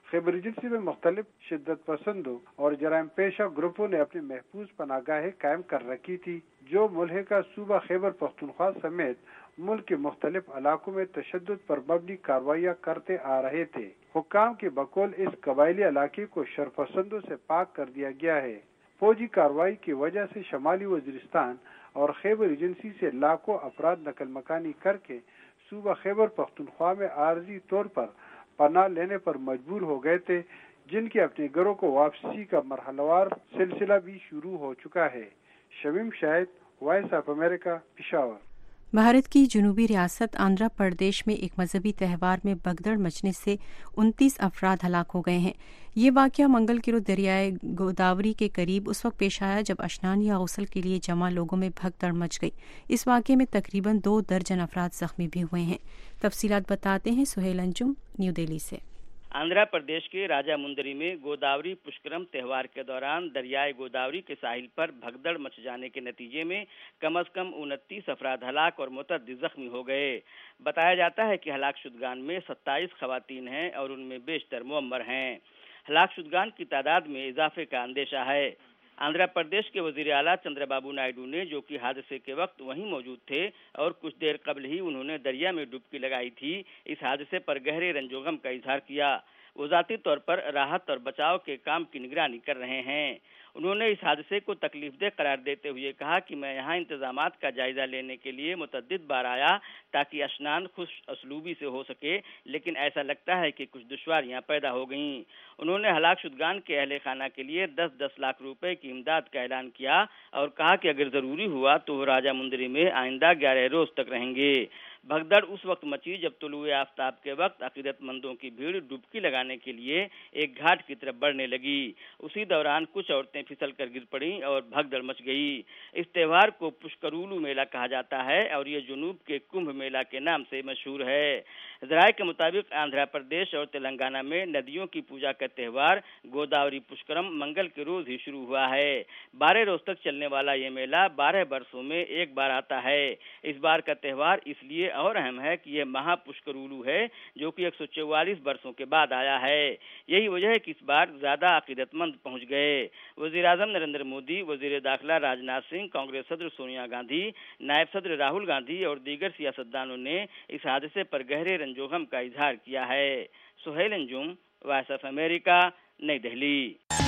خیبر ایجنسی میں مختلف شدت پسندوں اور جرائم پیشہ گروپوں نے اپنی محفوظ پناہ گاہیں قائم کر رکھی تھی جو ملحقہ صوبہ خیبر پختونخوا سمیت ملک کے مختلف علاقوں میں تشدد پر مبنی کارروائیاں کرتے آ رہے تھے۔ حکام کے بقول اس قبائلی علاقے کو شرپسندوں سے پاک کر دیا گیا ہے۔ فوجی کارروائی کی وجہ سے شمالی وزیرستان اور خیبر ایجنسی سے لاکھوں افراد نقل مکانی کر کے صوبہ خیبر پختونخوا میں عارضی طور پر پناہ لینے پر مجبور ہو گئے تھے، جن کے اپنے گھروں کو واپسی کا مرحلہ وار سلسلہ بھی شروع ہو چکا ہے۔ Shamim Shahid, Voice of America, Peshawar. Bharat کی جنوبی ریاست آندھرا پردیش میں ایک مذہبی تہوار میں بھگدڑ مچنے سے انتیس افراد ہلاک ہو گئے ہیں۔ یہ واقعہ منگل کے روز دریائے گوداوری کے قریب اس وقت پیش آیا جب اشنان یا غسل کے لیے جمع لوگوں میں بھگدڑ مچ گئی۔ اس واقعے میں تقریباً دو درجن افراد زخمی بھی ہوئے ہیں۔ تفصیلات بتاتے ہیں سہیل انجم نیو دہلی سے۔ آندھرا پردیش کے راجہ مندری میں گوداوری پشکرم تہوار کے دوران دریائے گوداوری کے ساحل پر بھگدڑ مچ جانے کے نتیجے میں کم از کم انتیس افراد ہلاک اور متعدد زخمی ہو گئے۔ بتایا جاتا ہے کہ ہلاک شدگان میں ستائیس خواتین ہیں اور ان میں بیشتر معمر ہیں۔ ہلاک شدگان کی تعداد میں اضافے کا اندیشہ ہے۔ آندھرا پردیش کے وزیر اعلیٰ چندر بابو نائیڈو نے، جو کہ حادثے کے وقت وہیں موجود تھے اور کچھ دیر قبل ہی انہوں نے دریا میں ڈبکی لگائی تھی، اس حادثے پر گہرے رنج و غم کا اظہار کیا۔ وہ ذاتی طور پر راحت اور بچاؤ کے کام کی نگرانی کر رہے ہیں۔ انہوں نے اس حادثے کو تکلیف دہ قرار دیتے ہوئے کہا کہ میں یہاں انتظامات کا جائزہ لینے کے لیے متعدد بار آیا تاکہ اشنان خوش اسلوبی سے ہو سکے، لیکن ایسا لگتا ہے کہ کچھ دشواریاں پیدا ہو گئیں۔ انہوں نے ہلاک شدگان کے اہل خانہ کے لیے دس دس لاکھ روپے کی امداد کا اعلان کیا اور کہا کہ اگر ضروری ہوا تو وہ راجہ مندری میں آئندہ گیارہ روز تک رہیں گے۔ بھگدڑ اس وقت مچی جب طلوع آفتاب کے وقت عقیدت مندوں کی بھیڑ ڈبکی لگانے کے لیے ایک گھاٹ کی طرف بڑھنے لگی۔ اسی دوران کچھ عورتیں پھسل کر گر پڑیں اور بھگدڑ مچ گئی۔ اس تہوار کو پشکرولو میلہ کہا جاتا ہے اور یہ جنوب کے کمبھ میلہ کے نام سے مشہور ہے۔ ذرائع کے مطابق آندھرا پردیش اور تلنگانہ میں ندیوں کی پوجا کا تہوار گوداوری پشکرم منگل کے روز ہی شروع ہوا ہے۔ بارہ روز تک چلنے والا یہ میلہ بارہ برسوں میں ایک بار آتا ہے۔ اس بار کا تہوار اس لیے اور اہم ہے کہ یہ مہا پشکرولو ہے جو کہ ایک سو چوالیس برسوں کے بعد آیا ہے۔ یہی وجہ ہے کہ اس بار زیادہ عقیدت مند پہنچ گئے۔ وزیر اعظم نریندر مودی، وزیر داخلہ راجناتھ سنگھ، کانگریس صدر سونیا گاندھی، نائب صدر راہل گاندھی اور دیگر سیاستدانوں نے اس حادثے پر گہرے رنج و غم کا اظہار کیا ہے۔ Sohail Anjum, Voice of America, New Delhi.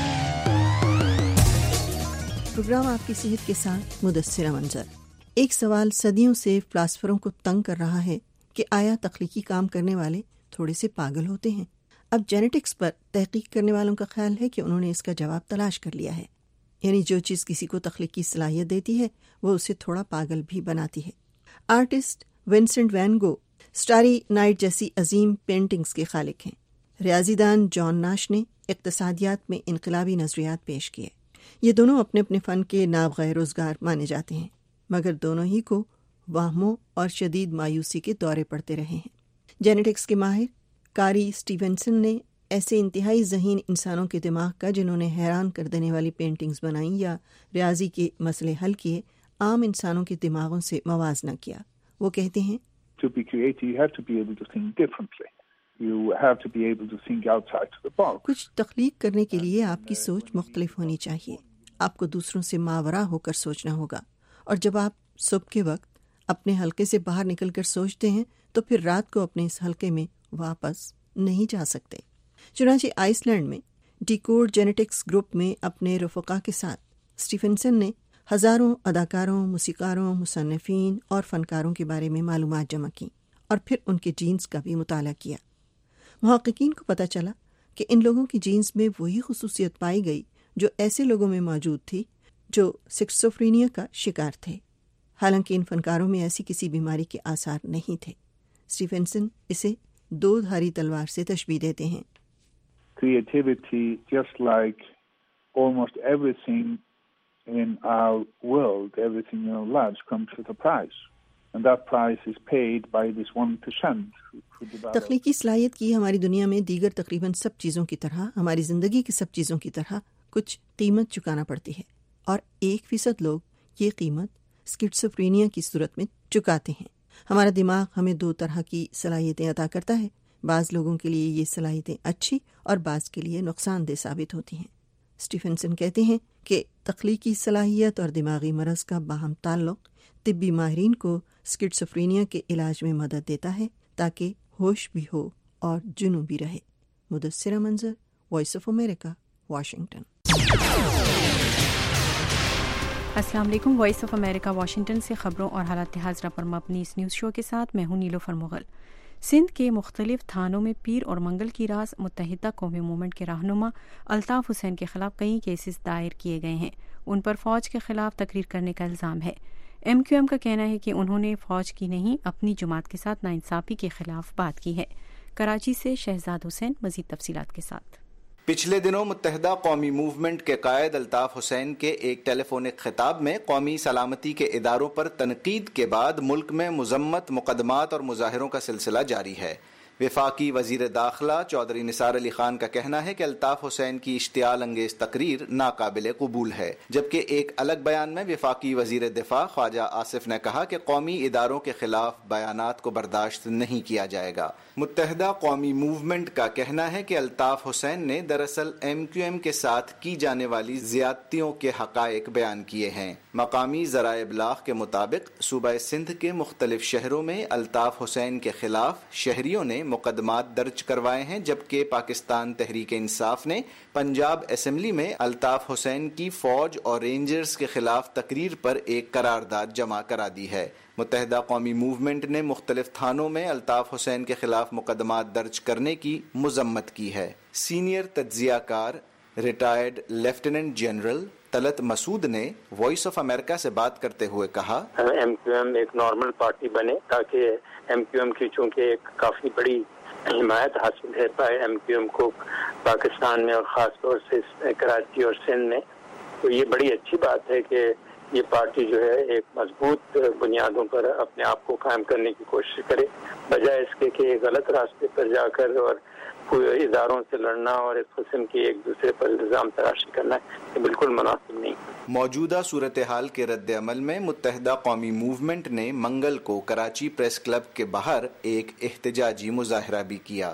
Programme آپ کی صحت کے ساتھ مدثرہ منظر۔ ایک سوال صدیوں سے فلاسفروں کو تنگ کر رہا ہے کہ آیا تخلیقی کام کرنے والے تھوڑے سے پاگل ہوتے ہیں؟ اب جینیٹکس پر تحقیق کرنے والوں کا خیال ہے کہ انہوں نے اس کا جواب تلاش کر لیا ہے، یعنی جو چیز کسی کو تخلیقی صلاحیت دیتی ہے وہ اسے تھوڑا پاگل بھی بناتی ہے۔ Artist Vincent van Gogh Starry Night جیسی عظیم پینٹنگز کے خالق ہیں۔ ریاضی دان جان ناش نے اقتصادیات میں انقلابی نظریات پیش کیے۔ یہ دونوں اپنے اپنے فن کے نابغہ روزگار مانے جاتے ہیں، مگر دونوں ہی کو واہموں اور شدید مایوسی کے دورے پڑتے رہے ہیں۔ جینیٹکس کے ماہر کاری اسٹیونسن نے ایسے انتہائی ذہین انسانوں کے دماغ کا، جنہوں نے حیران کر دینے والی پینٹنگز بنائیں یا ریاضی کے مسئلے حل کیے، عام انسانوں کے دماغوں سے موازنہ کیا۔ وہ کہتے ہیں To be creative, you have to be able to think differently. You have to be able to think outside the box. کچھ تخلیق کرنے کے لیے آپ کی سوچ مختلف ہونی چاہیے۔ آپ کو دوسروں سے ماورا ہو کر سوچنا ہوگا، اور جب آپ صبح کے وقت اپنے حلقے سے باہر نکل کر سوچتے ہیں تو پھر رات کو اپنے اس حلقے میں واپس نہیں جا سکتے۔ چنانچہ آئس لینڈ میں ڈیکوڈ جینیٹکس گروپ میں اپنے رفقا کے ساتھ اسٹیفنسن نے ہزاروں اداکاروں، موسیقاروں، مصنفین اور فنکاروں کے بارے میں معلومات جمع کیں اور پھر ان کے جینز کا بھی مطالعہ کیا۔ محققین کو پتہ چلا کہ ان لوگوں کی جینز میں وہی خصوصیت پائی گئی جو ایسے لوگوں میں موجود تھی جو سکسوفرینیا کا شکار تھے، حالانکہ ان فنکاروں میں ایسی کسی بیماری کے آثار نہیں تھے۔ اسٹیفنسن اسے دو دھاری تلوار سے تشبیہ دیتے ہیں۔ Creativity, just like almost everything in our world, everything in our lives comes with a price. And that price is paid by this one percent. تخلیقی صلاحیت کی ہماری دنیا میں دیگر تقریباً سب چیزوں کی طرح، ہماری زندگی کی سب چیزوں کی طرح کچھ قیمت چکانا پڑتی ہے، اور ایک فیصد لوگ یہ قیمت اسکیزوفرینیا کی صورت میں چکاتے ہیں۔ ہمارا دماغ ہمیں دو طرح کی صلاحیتیں عطا کرتا ہے، بعض لوگوں کے لیے یہ صلاحیتیں اچھی اور بعض کے لیے نقصان دہ ثابت ہوتی ہیں۔ اسٹیفنسن کہتے ہیں کہ تخلیقی صلاحیت اور دماغی مرض کا باہم تعلق طبی ماہرین کو اسکیزوفرینیا کے علاج میں مدد دیتا ہے تاکہ ہوش بھی ہو اور جنوں بھی رہے۔ مدثرہ Manzar, Voice of America, Washington. السلام علیکم، وائس آف امریکہ واشنگٹن سے خبروں اور حالات حاضرہ پر مبنی اس نیوز شو کے ساتھ میں ہوں نیلوفر مغل۔ سندھ کے مختلف تھانوں میں پیر اور منگل کی رات متحدہ قومی موومنٹ کے رہنما الطاف حسین کے خلاف کئی کیسز دائر کیے گئے ہیں۔ ان پر فوج کے خلاف تقریر کرنے کا الزام ہے۔ ایم کیو ایم کا کہنا ہے کہ انہوں نے فوج کی نہیں اپنی جماعت کے ساتھ ناانصافی کے خلاف بات کی ہے۔ کراچی سے شہزاد حسین مزید تفصیلات کے ساتھ۔ پچھلے دنوں متحدہ قومی موومنٹ کے قائد الطاف حسین کے ایک ٹیلی فونک خطاب میں قومی سلامتی کے اداروں پر تنقید کے بعد ملک میں مذمت، مقدمات اور مظاہروں کا سلسلہ جاری ہے۔ وفاقی وزیر داخلہ چودھری نثار علی خان کا کہنا ہے کہ الطاف حسین کی اشتعال انگیز تقریر ناقابل قبول ہے، جبکہ ایک الگ بیان میں وفاقی وزیر دفاع خواجہ آصف نے کہا کہ قومی اداروں کے خلاف بیانات کو برداشت نہیں کیا جائے گا۔ متحدہ قومی موومنٹ کا کہنا ہے کہ الطاف حسین نے دراصل ایم کیو ایم کے ساتھ کی جانے والی زیادتیوں کے حقائق بیان کیے ہیں۔ مقامی ذرائع ابلاغ کے مطابق صوبہ سندھ کے مختلف شہروں میں الطاف حسین کے خلاف شہریوں نے مقدمات درج کروائے ہیں، جبکہ پاکستان تحریک انصاف نے پنجاب اسمبلی میں الطاف حسین کی فوج اور رینجرز کے خلاف تقریر پر ایک قرارداد جمع کرا دی ہے۔ متحدہ قومی موومنٹ نے مختلف تھانوں میں الطاف حسین کے خلاف مقدمات درج کرنے کی مذمت کی ہے۔ سینئر تجزیہ کار retired lieutenant general Talat Masood نے وائس آف امریکہ سے بات کرتے ہوئے کہا، ایم کیو ایم ایک نارمل پارٹی بنے تاکہ ایم کیو ایم کی چونکہ ایک کافی بڑی حمایت حاصل ہے ایم کیو ایم کو پاکستان میں اور خاص طور سے کراچی اور سندھ میں، تو یہ بڑی اچھی بات ہے کہ یہ پارٹی جو ہے ایک مضبوط بنیادوں پر اپنے آپ کو قائم کرنے کی کوشش کرے، بجائے اس کے کہ غلط راستے پر جا کر اور اداروں سے لڑنا اور اس قسم کی ایک دوسرے پر الزام تراشی کرنا یہ بالکل مناسب نہیں۔ موجودہ صورتحال کے رد عمل میں متحدہ قومی موومنٹ نے منگل کو کراچی پریس کلب کے باہر ایک احتجاجی مظاہرہ بھی کیا۔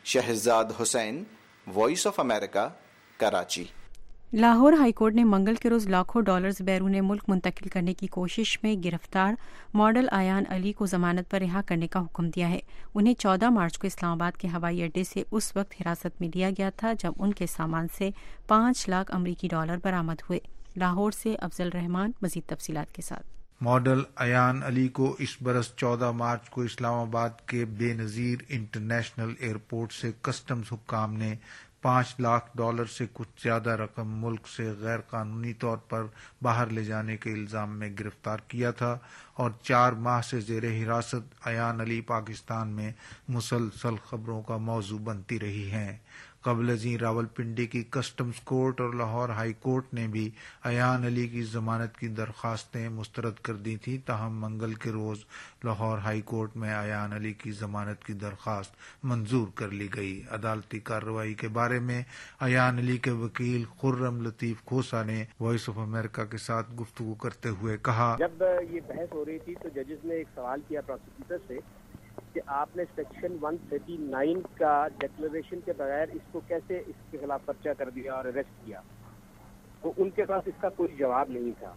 Shehzad Hussain, Voice of America, Karachi. Lahore high court نے منگل کے روز لاکھوں ڈالرز بیرون ملک منتقل کرنے کی کوشش میں گرفتار ماڈل ایان علی کو ضمانت پر رہا کرنے کا حکم دیا ہے۔ انہیں چودہ مارچ کو اسلام آباد کے ہوائی اڈے سے اس وقت حراست میں لیا گیا تھا جب ان کے سامان سے پانچ لاکھ امریکی ڈالر برآمد ہوئے۔ لاہور سے افضل رحمان مزید تفصیلات کے ساتھ۔ ماڈل ایان علی کو اس برس چودہ مارچ کو اسلام آباد کے بے نظیر انٹرنیشنل ایئرپورٹ سے کسٹمز حکام نے پانچ لاکھ ڈالر سے کچھ زیادہ رقم ملک سے غیر قانونی طور پر باہر لے جانے کے الزام میں گرفتار کیا تھا اور چار ماہ سے زیر حراست ایان علی پاکستان میں مسلسل خبروں کا موضوع بنتی رہی ہیں۔ قبل ازیں راولپنڈی کی کسٹمز کورٹ اور لاہور ہائی کورٹ نے بھی ایان علی کی ضمانت کی درخواستیں مسترد کر دی تھیں، تاہم منگل کے روز لاہور ہائی کورٹ میں ایان علی کی ضمانت کی درخواست منظور کر لی گئی۔ عدالتی کارروائی کے بارے میں ایان علی کے وکیل خرم لطیف کھوسا نے وائس آف امریکہ کے ساتھ گفتگو کرتے ہوئے کہا، جب یہ بحث ہو رہی تھی تو ججز نے ایک سوال کیا پروسیکیوٹر سے کہ آپ نے سیکشن ایک سو انتیس کا ڈکلریشن کے بغیر اس کو کیسے اس کے خلاف پرچہ کر دیا اور اریسٹ کیا، تو ان کے پاس اس کا کوئی جواب نہیں تھا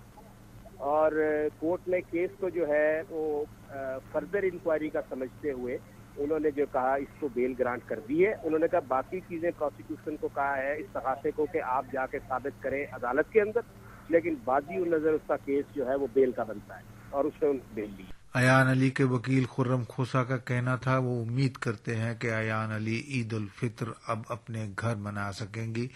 اور کورٹ نے کیس کو جو ہے وہ فردر انکوائری کا سمجھتے ہوئے انہوں نے جو کہا اس کو بیل گرانٹ کر دی ہے۔ انہوں نے کہا باقی چیزیں پروسیکیوشن کو کہا ہے استغاثے کو کہ آپ جا کے ثابت کریں عدالت کے اندر، لیکن بازی النظر اس کا کیس جو ہے وہ بیل کا بنتا ہے اور اس نے ان کو بیل لی۔ ایان علی کے وکیل خرم کھوسا کا کہنا تھا وہ امید کرتے ہیں کہ ایان علی عید الفطر اب اپنے گھر منا سکیں گی۔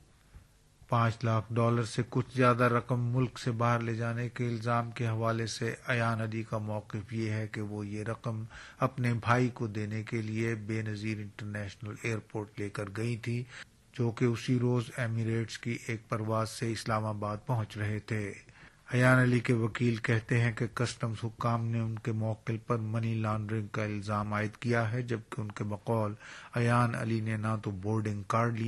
پانچ لاکھ ڈالر سے کچھ زیادہ رقم ملک سے باہر لے جانے کے الزام کے حوالے سے ایان علی کا موقف یہ ہے کہ وہ یہ رقم اپنے بھائی کو دینے کے لیے بے نظیر انٹرنیشنل ایئرپورٹ لے کر گئی تھی، جو کہ اسی روز ایمریٹس کی ایک پرواز سے اسلام آباد پہنچ رہے تھے۔ ایان علی کے وکیل کہتے ہیں کہ کسٹمز حکام نے ان کے موکل پر منی لانڈرنگ کا الزام عائد کیا ہے، جبکہ ان کے بقول ایان علی نے نہ تو بورڈنگ کارڈ لیا تھا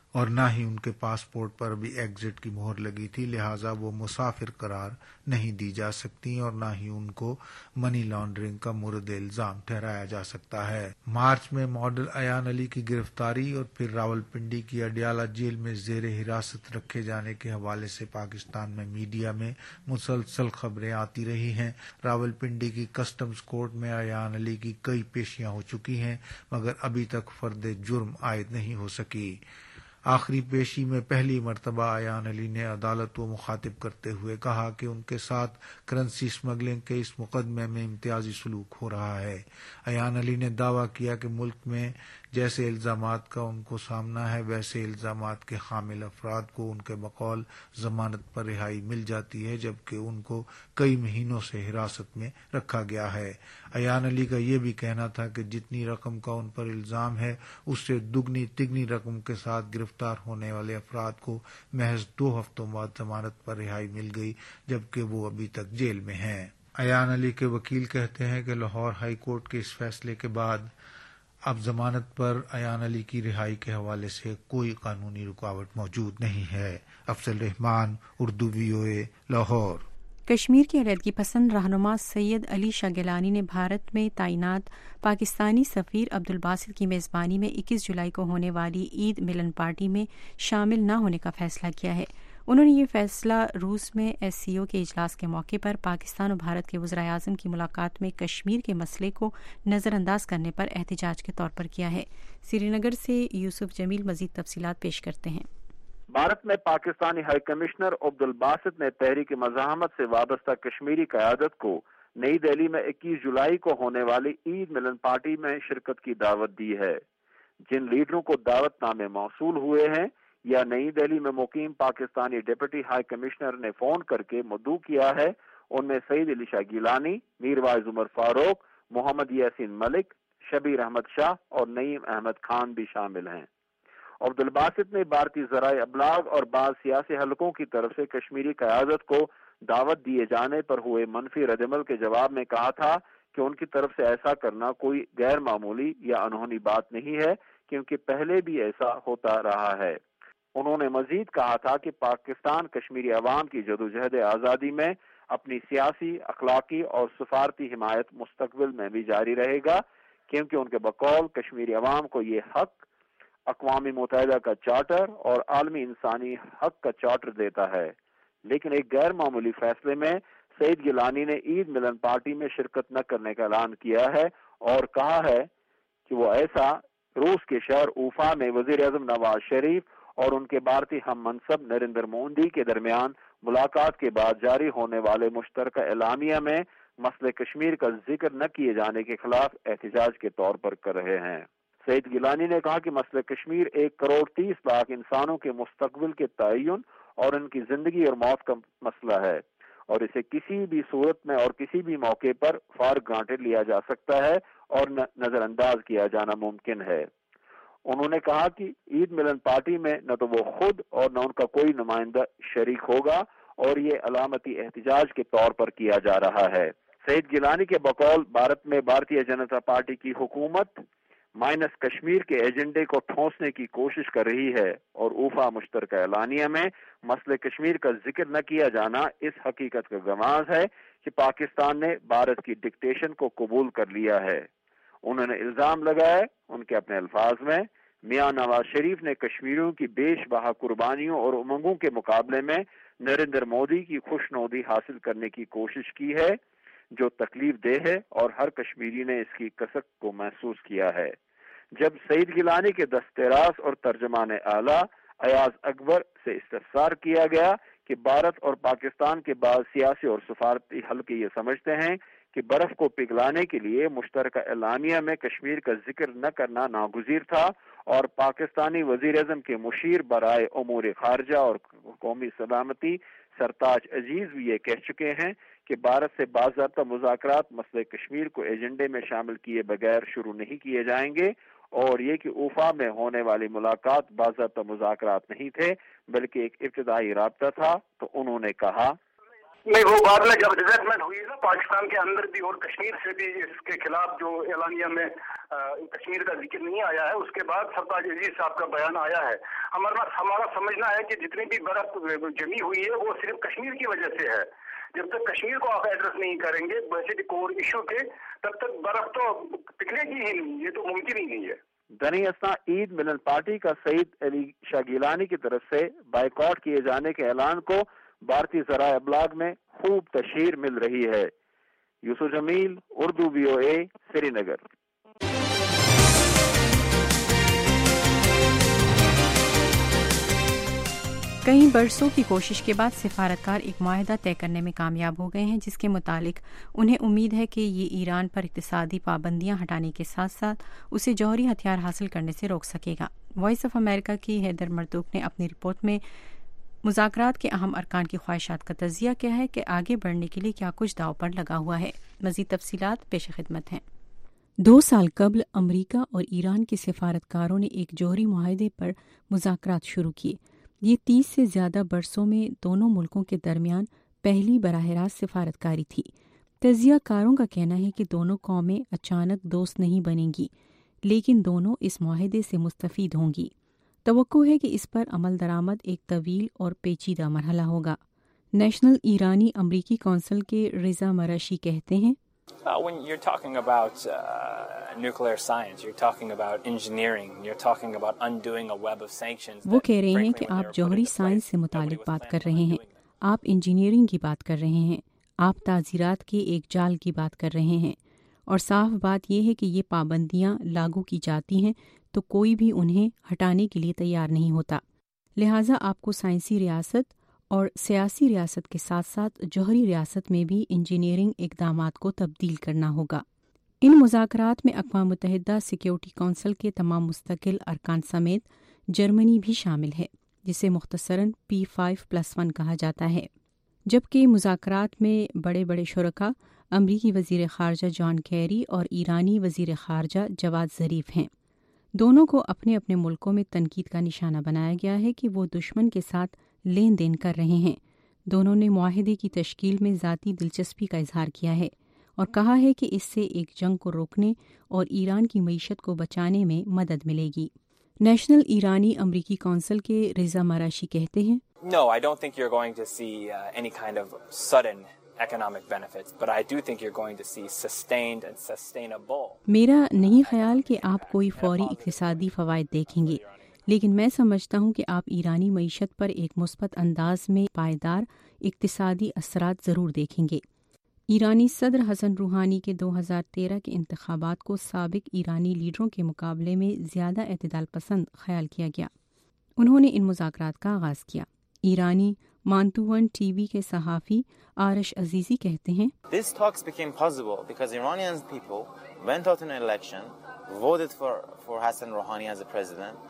اور نہ ہی ان کے پاسپورٹ پر بھی ایگزٹ کی مہر لگی تھی، لہٰذا وہ مسافر قرار نہیں دی جا سکتی اور نہ ہی ان کو منی لانڈرنگ کا مورد الزام ٹھہرایا جا سکتا ہے۔ مارچ میں ماڈل ایان علی کی گرفتاری اور پھر راولپنڈی کی اڈیالہ جیل میں زیر حراست رکھے جانے کے حوالے سے پاکستان میں میڈیا میں مسلسل خبریں آتی رہی ہیں۔ راولپنڈی کی کسٹمز کورٹ میں ایان علی کی کئی پیشیاں ہو چکی ہیں مگر ابھی تک فرد جرم عائد نہیں ہو سکی۔ آخری پیشی میں پہلی مرتبہ ایان علی نے عدالت کو مخاطب کرتے ہوئے کہا کہ ان کے ساتھ کرنسی اسمگلنگ کے اس مقدمے میں امتیازی سلوک ہو رہا ہے۔ ایان علی نے دعویٰ کیا کہ ملک میں جیسے الزامات کا ان کو سامنا ہے ویسے الزامات کے حامل افراد کو ان کے بقول ضمانت پر رہائی مل جاتی ہے جبکہ ان کو کئی مہینوں سے حراست میں رکھا گیا ہے۔ ایان علی کا یہ بھی کہنا تھا کہ جتنی رقم کا ان پر الزام ہے اس سے دگنی تگنی رقم کے ساتھ گرفتار ہونے والے افراد کو محض دو ہفتوں بعد ضمانت پر رہائی مل گئی جبکہ وہ ابھی تک جیل میں ہیں۔ ایان علی کے وکیل کہتے ہیں کہ لاہور ہائی کورٹ کے اس فیصلے کے بعد اب ضمانت پر ایان علی کی رہائی کے حوالے سے کوئی قانونی رکاوٹ موجود نہیں ہے۔ افضل رحمان، اردو وی او اے، لاہور۔ کشمیر کے علیحدگی پسند رہنما سید علی شاہ گیلانی نے بھارت میں تعینات پاکستانی سفیر عبدالباسط کی میزبانی میں اکیس جولائی کو ہونے والی عید ملن پارٹی میں شامل نہ ہونے کا فیصلہ کیا ہے۔ انہوں نے یہ فیصلہ روس میں ایس سی او کے اجلاس کے موقع پر پاکستان اور بھارت کے وزرائے اعظم کی ملاقات میں کشمیر کے مسئلے کو نظر انداز کرنے پر احتجاج کے طور پر کیا ہے۔ سری نگر سے یوسف جمیل مزید تفصیلات پیش کرتے ہیں۔ بھارت میں پاکستانی ہائی کمشنر عبدالباسط نے تحریک مزاحمت سے وابستہ کشمیری قیادت کو نئی دہلی میں اکیس جولائی کو ہونے والی عید ملن پارٹی میں شرکت کی دعوت دی ہے۔ جن لیڈروں کو دعوت نامے موصول ہوئے ہیں یا نئی دہلی میں مقیم پاکستانی ڈپٹی ہائی کمشنر نے فون کر کے مدعو کیا ہے، ان میں سعید علی شاہ گیلانی، میر واعظ عمر فاروق، محمد یاسین ملک، شبیر احمد شاہ اور نعیم احمد خان بھی شامل ہیں۔ عبدالباسط نے بھارتی ذرائع ابلاغ اور بعض سیاسی حلقوں کی طرف سے کشمیری قیادت کو دعوت دیے جانے پر ہوئے منفی رد عمل کے جواب میں کہا تھا کہ ان کی طرف سے ایسا کرنا کوئی غیر معمولی یا انہونی بات نہیں ہے کیونکہ پہلے بھی ایسا ہوتا رہا ہے۔ انہوں نے مزید کہا تھا کہ پاکستان کشمیری عوام کی جدوجہد آزادی میں اپنی سیاسی، اخلاقی اور سفارتی حمایت مستقبل میں بھی جاری رہے گا کیونکہ ان کے بقول کشمیری عوام کو یہ حق اقوام متحدہ کا چارٹر اور عالمی انسانی حق کا چارٹر دیتا ہے۔ لیکن ایک غیر معمولی فیصلے میں سعید گیلانی نے عید ملن پارٹی میں شرکت نہ کرنے کا اعلان کیا ہے اور کہا ہے کہ وہ ایسا روس کے شہر اوفا میں وزیر اعظم نواز شریف اور ان کے بھارتی ہم منصب نریندر مودی کے درمیان ملاقات کے بعد جاری ہونے والے مشترکہ اعلامیہ میں مسئلہ کشمیر کا ذکر نہ کیے جانے کے خلاف احتجاج کے طور پر کر رہے ہیں۔ سعید گیلانی نے کہا کہ مسئلہ کشمیر ایک کروڑ تیس لاکھ انسانوں کے مستقبل کے تعین اور ان کی زندگی اور موت کا مسئلہ ہے اور اسے کسی بھی صورت میں اور کسی بھی موقع پر فار گرانٹڈ لیا جا سکتا ہے اور نظر انداز کیا جانا ممکن ہے۔ انہوں نے کہا کہ عید ملن پارٹی میں نہ تو وہ خود اور نہ ان کا کوئی نمائندہ شریک ہوگا اور یہ علامتی احتجاج کے طور پر کیا جا رہا ہے۔ سعید گیلانی کے بقول بھارت میں بھارتیہ جنتا پارٹی کی حکومت مائنس کشمیر کے ایجنڈے کو ٹھونسنے کی کوشش کر رہی ہے اور اوفا مشترکہ اعلانیہ میں مسئلہ کشمیر کا ذکر نہ کیا جانا اس حقیقت کا گواہ ہے کہ پاکستان نے بھارت کی ڈکٹیشن کو قبول کر لیا ہے۔ انہوں نے الزام لگایا ان کے اپنے الفاظ میں میاں نواز شریف نے کشمیریوں کی بیش بہا قربانیوں اور امنگوں کے مقابلے میں نریندر مودی کی خوشنودی حاصل کرنے کی کوشش کی ہے جو تکلیف دہ ہے اور ہر کشمیری نے اس کی کسک کو محسوس کیا ہے۔ جب سعید گیلانی کے دستیراز اور ترجمان اعلیٰ ایاز اکبر سے استفسار کیا گیا کہ بھارت اور پاکستان کے بعض سیاسی اور سفارتی حلقے یہ سمجھتے ہیں کہ برف کو پگھلانے کے لیے مشترکہ اعلامیہ میں کشمیر کا ذکر نہ کرنا ناگزیر تھا اور پاکستانی وزیر اعظم کے مشیر برائے امور خارجہ اور قومی سلامتی سرتاج عزیز بھی یہ کہہ چکے ہیں کہ بھارت سے باضابطہ مذاکرات مسئلہ کشمیر کو ایجنڈے میں شامل کیے بغیر شروع نہیں کیے جائیں گے اور یہ کہ اوفا میں ہونے والی ملاقات باضابطہ مذاکرات نہیں تھے بلکہ ایک ابتدائی رابطہ تھا۔ تو انہوں نے کہا نہیں، وہ بعد میں جب ڈیولپمنٹ ہوئی نا پاکستان کے اندر بھی اور کشمیر سے بھی اس کے خلاف جو اعلانیہ میں کشمیر کا ذکر نہیں آیا ہے. اس کے بعد سرتاج عزیز صاحب کا بیان آیا ہے. ہمارا ہمارا سمجھنا ہے کہ جتنی بھی برف جمی ہوئی ہے وہ صرف کشمیر کی وجہ سے ہے. جب تک کشمیر کو آپ ایڈریس نہیں کریں گے ویسے کور ایشو کے, تب تک برف تو پگھلے گی ہی نہیں. یہ تو ممکن ہی نہیں ہے. دنی اسنا عید ملن پارٹی کا سعید علی شاہ گیلانی کی طرف سے بائیکاٹ کیے جانے کے اعلان کو بھارتی ذرائع ابلاغ میں خوب تشہیر مل رہی ہے. یوسف جمیل, اردو وی او اے, سری نگر. کئی برسوں کی کوشش کے بعد سفارتکار ایک معاہدہ طے کرنے میں کامیاب ہو گئے ہیں جس کے متعلق انہیں امید ہے کہ یہ ایران پر اقتصادی پابندیاں ہٹانے کے ساتھ ساتھ اسے جوہری ہتھیار حاصل کرنے سے روک سکے گا. وائس آف امریکہ کی حیدر مرزوق نے اپنی رپورٹ میں مذاکرات کے اہم ارکان کی خواہشات کا تجزیہ کیا ہے کہ آگے بڑھنے کے لیے کیا کچھ داؤ پر لگا ہوا ہے. مزید تفصیلات پیش خدمت ہیں. دو سال قبل امریکہ اور ایران کے سفارتکاروں نے ایک جوہری معاہدے پر مذاکرات شروع کیے. یہ تیس سے زیادہ برسوں میں دونوں ملکوں کے درمیان پہلی براہ راست سفارتکاری تھی. تجزیہ کاروں کا کہنا ہے کہ دونوں قومیں اچانک دوست نہیں بنیں گی, لیکن دونوں اس معاہدے سے مستفید ہوں گی. توقع ہے کہ اس پر عمل درآمد ایک طویل اور پیچیدہ مرحلہ ہوگا. نیشنل ایرانی امریکی کونسل کے رضا مراشی کہتے ہیں, Uh, when you're talking about uh, nuclear science, you're talking about engineering, you're talking about undoing a web of sanctions. وہ کہہ رہے ہیں کہ آپ جوہری سائنس سے متعلق بات کر رہے ہیں, آپ انجینئرنگ کی بات کر رہے ہیں, آپ تعزیرات کے ایک جال کی بات کر رہے ہیں, اور صاف بات یہ ہے کہ یہ پابندیاں لاگو کی جاتی ہیں تو کوئی بھی انہیں ہٹانے کے لیے تیار نہیں ہوتا. لہٰذا آپ کو سائنسی ریاست اور سیاسی ریاست کے ساتھ ساتھ جوہری ریاست میں بھی انجینئرنگ اقدامات کو تبدیل کرنا ہوگا. ان مذاکرات میں اقوام متحدہ سیکیورٹی کونسل کے تمام مستقل ارکان سمیت جرمنی بھی شامل ہے, جسے مختصراً پی فائیو پلس ون کہا جاتا ہے, جبکہ مذاکرات میں بڑے بڑے شرکاء امریکی وزیر خارجہ جان کیری اور ایرانی وزیر خارجہ جواد ظریف ہیں. دونوں کو اپنے اپنے ملکوں میں تنقید کا نشانہ بنایا گیا ہے کہ وہ دشمن کے ساتھ لین دین کر رہے ہیں. دونوں نے معاہدے کی تشکیل میں ذاتی دلچسپی کا اظہار کیا ہے اور کہا ہے کہ اس سے ایک جنگ کو روکنے اور ایران کی معیشت کو بچانے میں مدد ملے گی. نیشنل ایرانی امریکی کونسل کے رضا مراشی کہتے ہیں, No, I don't think you're going to see uh, any kind of sudden economic benefits, but I do think you're going to see sustained and sustainable. میرا نہیں خیال کہ آپ کوئی فوری اقتصادی فوائد دیکھیں گے, لیکن میں سمجھتا ہوں کہ آپ ایرانی معیشت پر ایک مثبت انداز میں پائیدار اقتصادی اثرات ضرور دیکھیں گے. ایرانی صدر حسن روحانی کے دو ہزار تیرہ کے انتخابات کو سابق ایرانی لیڈروں کے مقابلے میں زیادہ اعتدال پسند خیال کیا گیا. انہوں نے ان مذاکرات کا آغاز کیا. ایرانی مانتوون ٹی وی کے صحافی آرش عزیزی کہتے ہیں, These talks became possible because Iranian people went out in an election, voted for, for Hassan Rouhani as a president.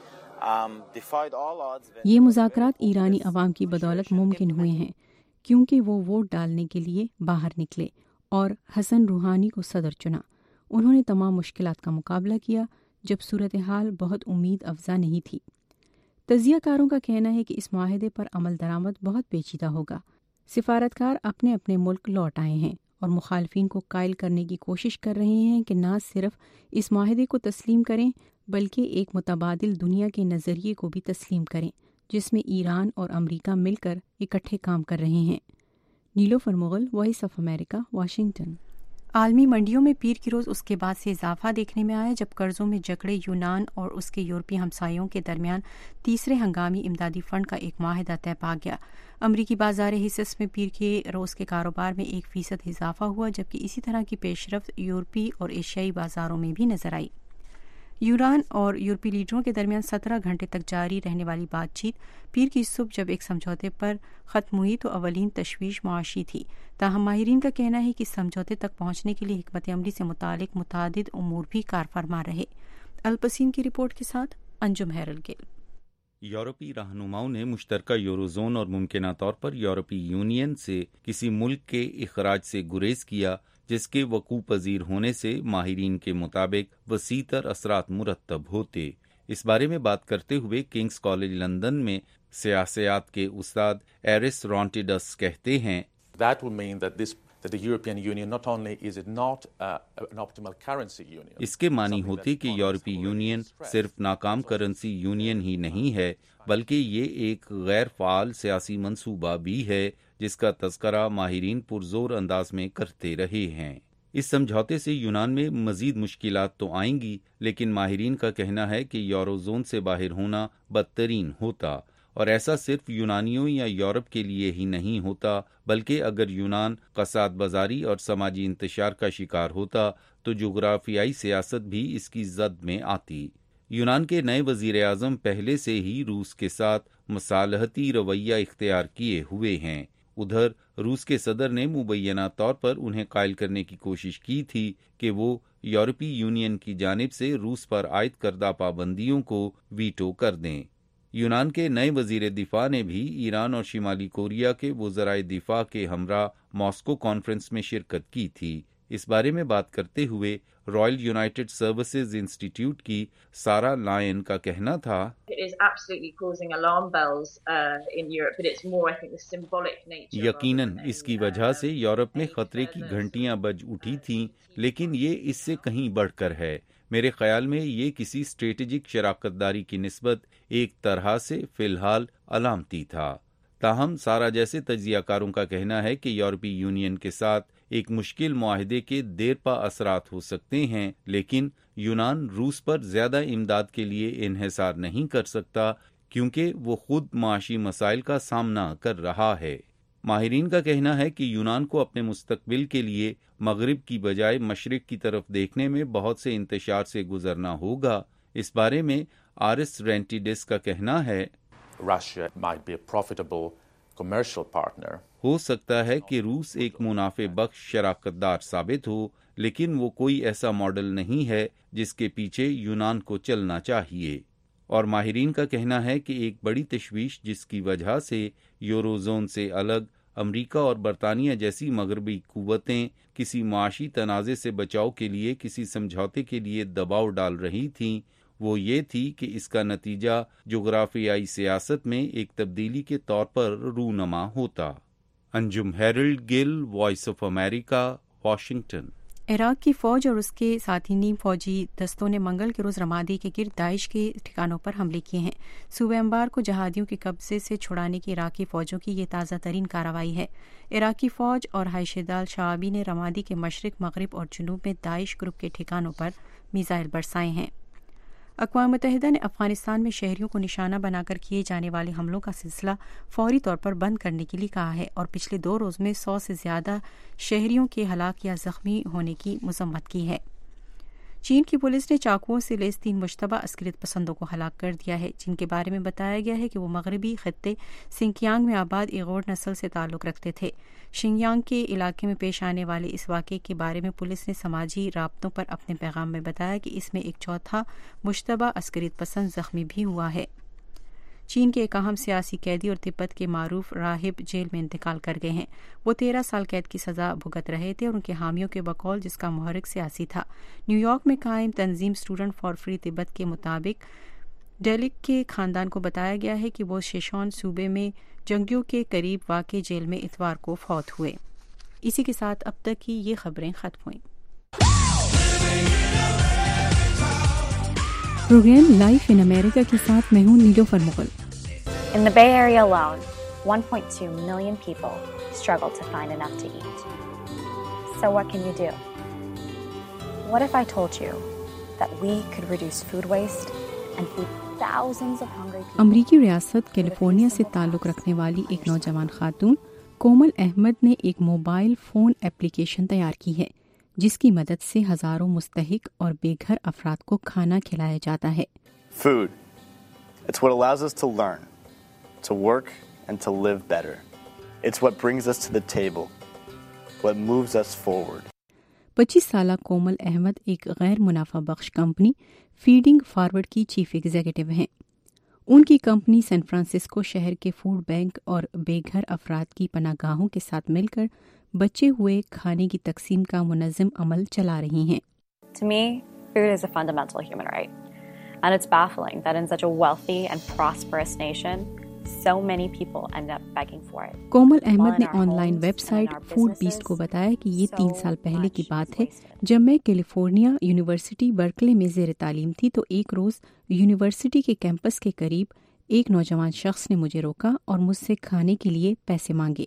یہ مذاکرات ایرانی عوام کی بدولت ممکن ہوئے ہیں کیونکہ وہ ووٹ ڈالنے کے لیے باہر نکلے اور حسن روحانی کو صدر چنا. انہوں نے تمام مشکلات کا مقابلہ کیا جب صورتحال بہت امید افزا نہیں تھی. تجزیہ کاروں کا کہنا ہے کہ اس معاہدے پر عمل درآمد بہت پیچیدہ ہوگا. سفارتکار اپنے اپنے ملک لوٹ آئے ہیں اور مخالفین کو قائل کرنے کی کوشش کر رہے ہیں کہ نہ صرف اس معاہدے کو تسلیم کریں بلکہ ایک متبادل دنیا کے نظریے کو بھی تسلیم کریں جس میں ایران اور امریکہ مل کر اکٹھے کام کر رہے ہیں. Nilofar Mughal, Voice of America, Washington. عالمی منڈیوں میں پیر کی روز اس کے بعد سے اضافہ دیکھنے میں آیا جب قرضوں میں جکڑے یونان اور اس کے یورپی ہمسایوں کے درمیان تیسرے ہنگامی امدادی فنڈ کا ایک معاہدہ طے پا گیا. امریکی بازار حصص میں پیر کے روز کے کاروبار میں ایک فیصد اضافہ ہوا جبکہ اسی طرح کی پیش رفت یورپی اور ایشیائی بازاروں میں بھی نظر آئی. یونان اور یورپی لیڈروں کے درمیان سترہ گھنٹے تک جاری رہنے والی بات چیت پیر کی صبح جب ایک سمجھوتے پر ختم ہوئی تو اولین تشویش معاشی تھی. تاہم ماہرین کا کہنا ہے کہ سمجھوتے تک پہنچنے کے لیے حکمت عملی سے متعلق متعدد امور بھی کار فرما رہے. الپسین کی رپورٹ کے ساتھ انجم ہیرل گیل. یورپی رہنماؤں نے مشترکہ یوروزون اور ممکنہ طور پر یورپی یونین سے کسی ملک کے اخراج سے گریز کیا جس کے وقوع پذیر ہونے سے ماہرین کے مطابق وسیع تر اثرات مرتب ہوتے. اس بارے میں بات کرتے ہوئے کنگز کالج لندن میں سیاسیات کے استاد ایرس رونٹیڈس کہتے ہیں, That will mean that this that the European Union not only is it not uh, an optimal currency union. इसके मानी होते कि यूरोपीय यूनियन सिर्फ नाकाम करेंसी यूनियन ही नहीं है, बल्कि ये एक गैर फाल सियासी मंसूबा भी है जिसका तस्करा माहिरीन पुरजोर अंदाज में करते रहे हैं। इस समझौते से यूनान में मजीद मुश्किलात तो आएंगी, लेकिन माहिरीन का कहना है कि यूरोजोन से बाहर होना बदतरीन होता, और ऐसा सिर्फ यूनानियों या यूरोप के लिए ही नहीं होता, बल्कि अगर यूनान कसाद बाजारी और समाजी इंतशार का शिकार होता तो जोग्राफियाई सियासत भी इसकी जद में आती। यूनान के नए वजीर आज़म पहले से ही रूस के साथ मसालहती रवैया इख्तियार किए हुए हैं। उधर रूस के सदर ने मुबैना तौर पर उन्हें कायल करने की कोशिश की थी कि वो यूरोपीय यूनियन की जानिब से रूस पर आयद करदा पाबंदियों को वीटो कर दें। यूनान के नए वजीर दिफा ने भी ईरान और शिमाली कोरिया के वज़राए दिफा के हमरा मॉस्को कॉन्फ्रेंस में शिरकत की थी। इस बारे में बात करते हुए रॉयल यूनाइटेड सर्विसेज इंस्टीट्यूट की सारा लायन का कहना था, यकीनन इसकी वजह से यूरोप में खतरे की घंटियां बज उठी थीं, लेकिन ये इससे कहीं बढ़कर है। मेरे ख्याल में ये किसी स्ट्रेटेजिक शराकतदारी की निस्बत एक तरह से फिलहाल अलामती था। ताहम सारा जैसे तज्जियाकारों का कहना है कि यूरोपीय यूनियन के साथ एक मुश्किल मुआहदे के देरपा असरात हो सकते हैं, लेकिन यूनान रूस पर ज्यादा इमदाद के लिए इन्हिसार नहीं कर सकता क्योंकि वो खुद माशी मसाइल का सामना कर रहा है। माहिरीन का कहना है कि यूनान को अपने मुस्तकबिल के लिए मगरिब की बजाय मशरिक की तरफ देखने में बहुत से इंतशार से गुजरना होगा। इस बारे में आरिस रेंटिडिस का कहना है, Russia might be a profitable commercial partner. हो सकता है कि रूस एक मुनाफे बख्श शराकतदार साबित हो, लेकिन वो कोई ऐसा मॉडल नहीं है जिसके पीछे यूनान को चलना चाहिए। और माहिरीन का कहना है कि एक बड़ी तशवीश जिसकी वजह से यूरोजोन से अलग अमरीका और बरतानिया जैसी मगरबी कुव्वतें किसी माशी तनाज़े से बचाव के लिए किसी समझौते के लिए दबाव डाल रही थीं, वो ये थी कि इसका नतीजा जोग्राफियाई सियासत में एक तब्दीली के तौर पर रूनमा होता। Anjum Harold Gill, Voice of America, Washington. Iraq की फौज और उसके साथी नीम फौजी दस्तों ने मंगल के रोज रमादी के गिर्द दाइश के ठिकानों पर हमले किए हैं। सूबे अंबार को जहादियों के कब्जे से छुड़ाने की इराकी फौजों की ये ताज़ा तरीन कार्रवाई है। इराकी फौज और हाइशेदाल शाआबी ने रमादी के मशरक, मगरब और जुनूब में दाइश ग्रुप के ठिकानों पर मिसाइल बरसाए हैं। अक़वाम मुत्तहिदा ने अफगानिस्तान में शहरियों को निशाना बनाकर किए जाने वाले हमलों का सिलसिला फौरी तौर पर बंद करने के लिए कहा है और पिछले दो रोज में सौ से ज्यादा शहरियों के हलाक या जख्मी होने की मजम्मत की है। चीन की पुलिस ने चाकुओं से लेस तीन मुश्तबा अस्करियत पसंदों को हलाक कर दिया है, जिनके बारे में बताया गया है कि वो मगरबी खत्ते सिंकियांग में आबाद इगोर नस्ल से ताल्लुक रखते थे। शिंगयांग के इलाके में पेश आने वाले इस वाक़े के बारे में पुलिस ने समाजी राब्तों पर अपने पैगाम में बताया कि इसमें एक चौथा मुश्तबा अस्करियत पसंद जख्मी भी हुआ है। चीन के एक अहम सियासी कैदी और तिब्बत के मारूफ राहिब जेल में इंतकाल कर गए हैं। वो तेरह साल कैद की सजा भुगत रहे थे और उनके हामियों के बकौल जिसका मुहर्रिक सियासी था। न्यूयॉर्क में कायम तंजीम स्टूडेंट फॉर फ्री तिब्बत के मुताबिक डेलिक के खानदान को बताया गया है कि वो शेशॉन सूबे में जंगियों के करीब वाक़े जेल में इतवार को फौत हुए। इसी के साथ अब तक की ये खबरें खत्म हुई। प्रोग्राम लाइफ इन अमेरिका के साथ मैं हूं Nilofar Mughal. In the Bay Area alone, one point two million people struggle to find enough to eat. So what can you do? What if I told you that we could reduce food waste and feed thousands of hungry people? अमरीकी रियासत California से ताल्लुक़ रखने वाली एक नौजवान खातून कोमल अहमद ने एक मोबाइल फ़ोन एप्लीकेशन तैयार की है, जिसकी मदद से हजारों मुस्तहिक और बेघर अफराद को खाना खिलाया जाता है। Food. It's what allows us to learn, to work and to live better. It's what brings us to the table, what moves us forward. पच्चीस साला कोमल अहमद एक गैर मुनाफा बख्श कंपनी फीडिंग फॉरवर्ड की चीफ एग्जीक्यूटिव हैं। उनकी कंपनी सैन फ्रांसिस्को शहर के फूड बैंक और बेघर अफराद की पनाहगाहों के साथ मिलकर बचे हुए खाने की तकसीम का मुनज़्ज़म अमल चला रही हैं। To me, food is a fundamental human right, and it's baffling that in such a wealthy and prosperous nation, so many people end up begging for it. Komal Ahmed نے online website Foodbeast کو بتایا کہ یہ تین سال پہلے کی بات ہے جب میں کیلیفورنیا یونیورسٹی برکلے میں زیر تعلیم تھی تو ایک روز یونیورسٹی کے کیمپس کے قریب ایک نوجوان شخص نے مجھے روکا اور مجھ سے کھانے کے لیے پیسے مانگے،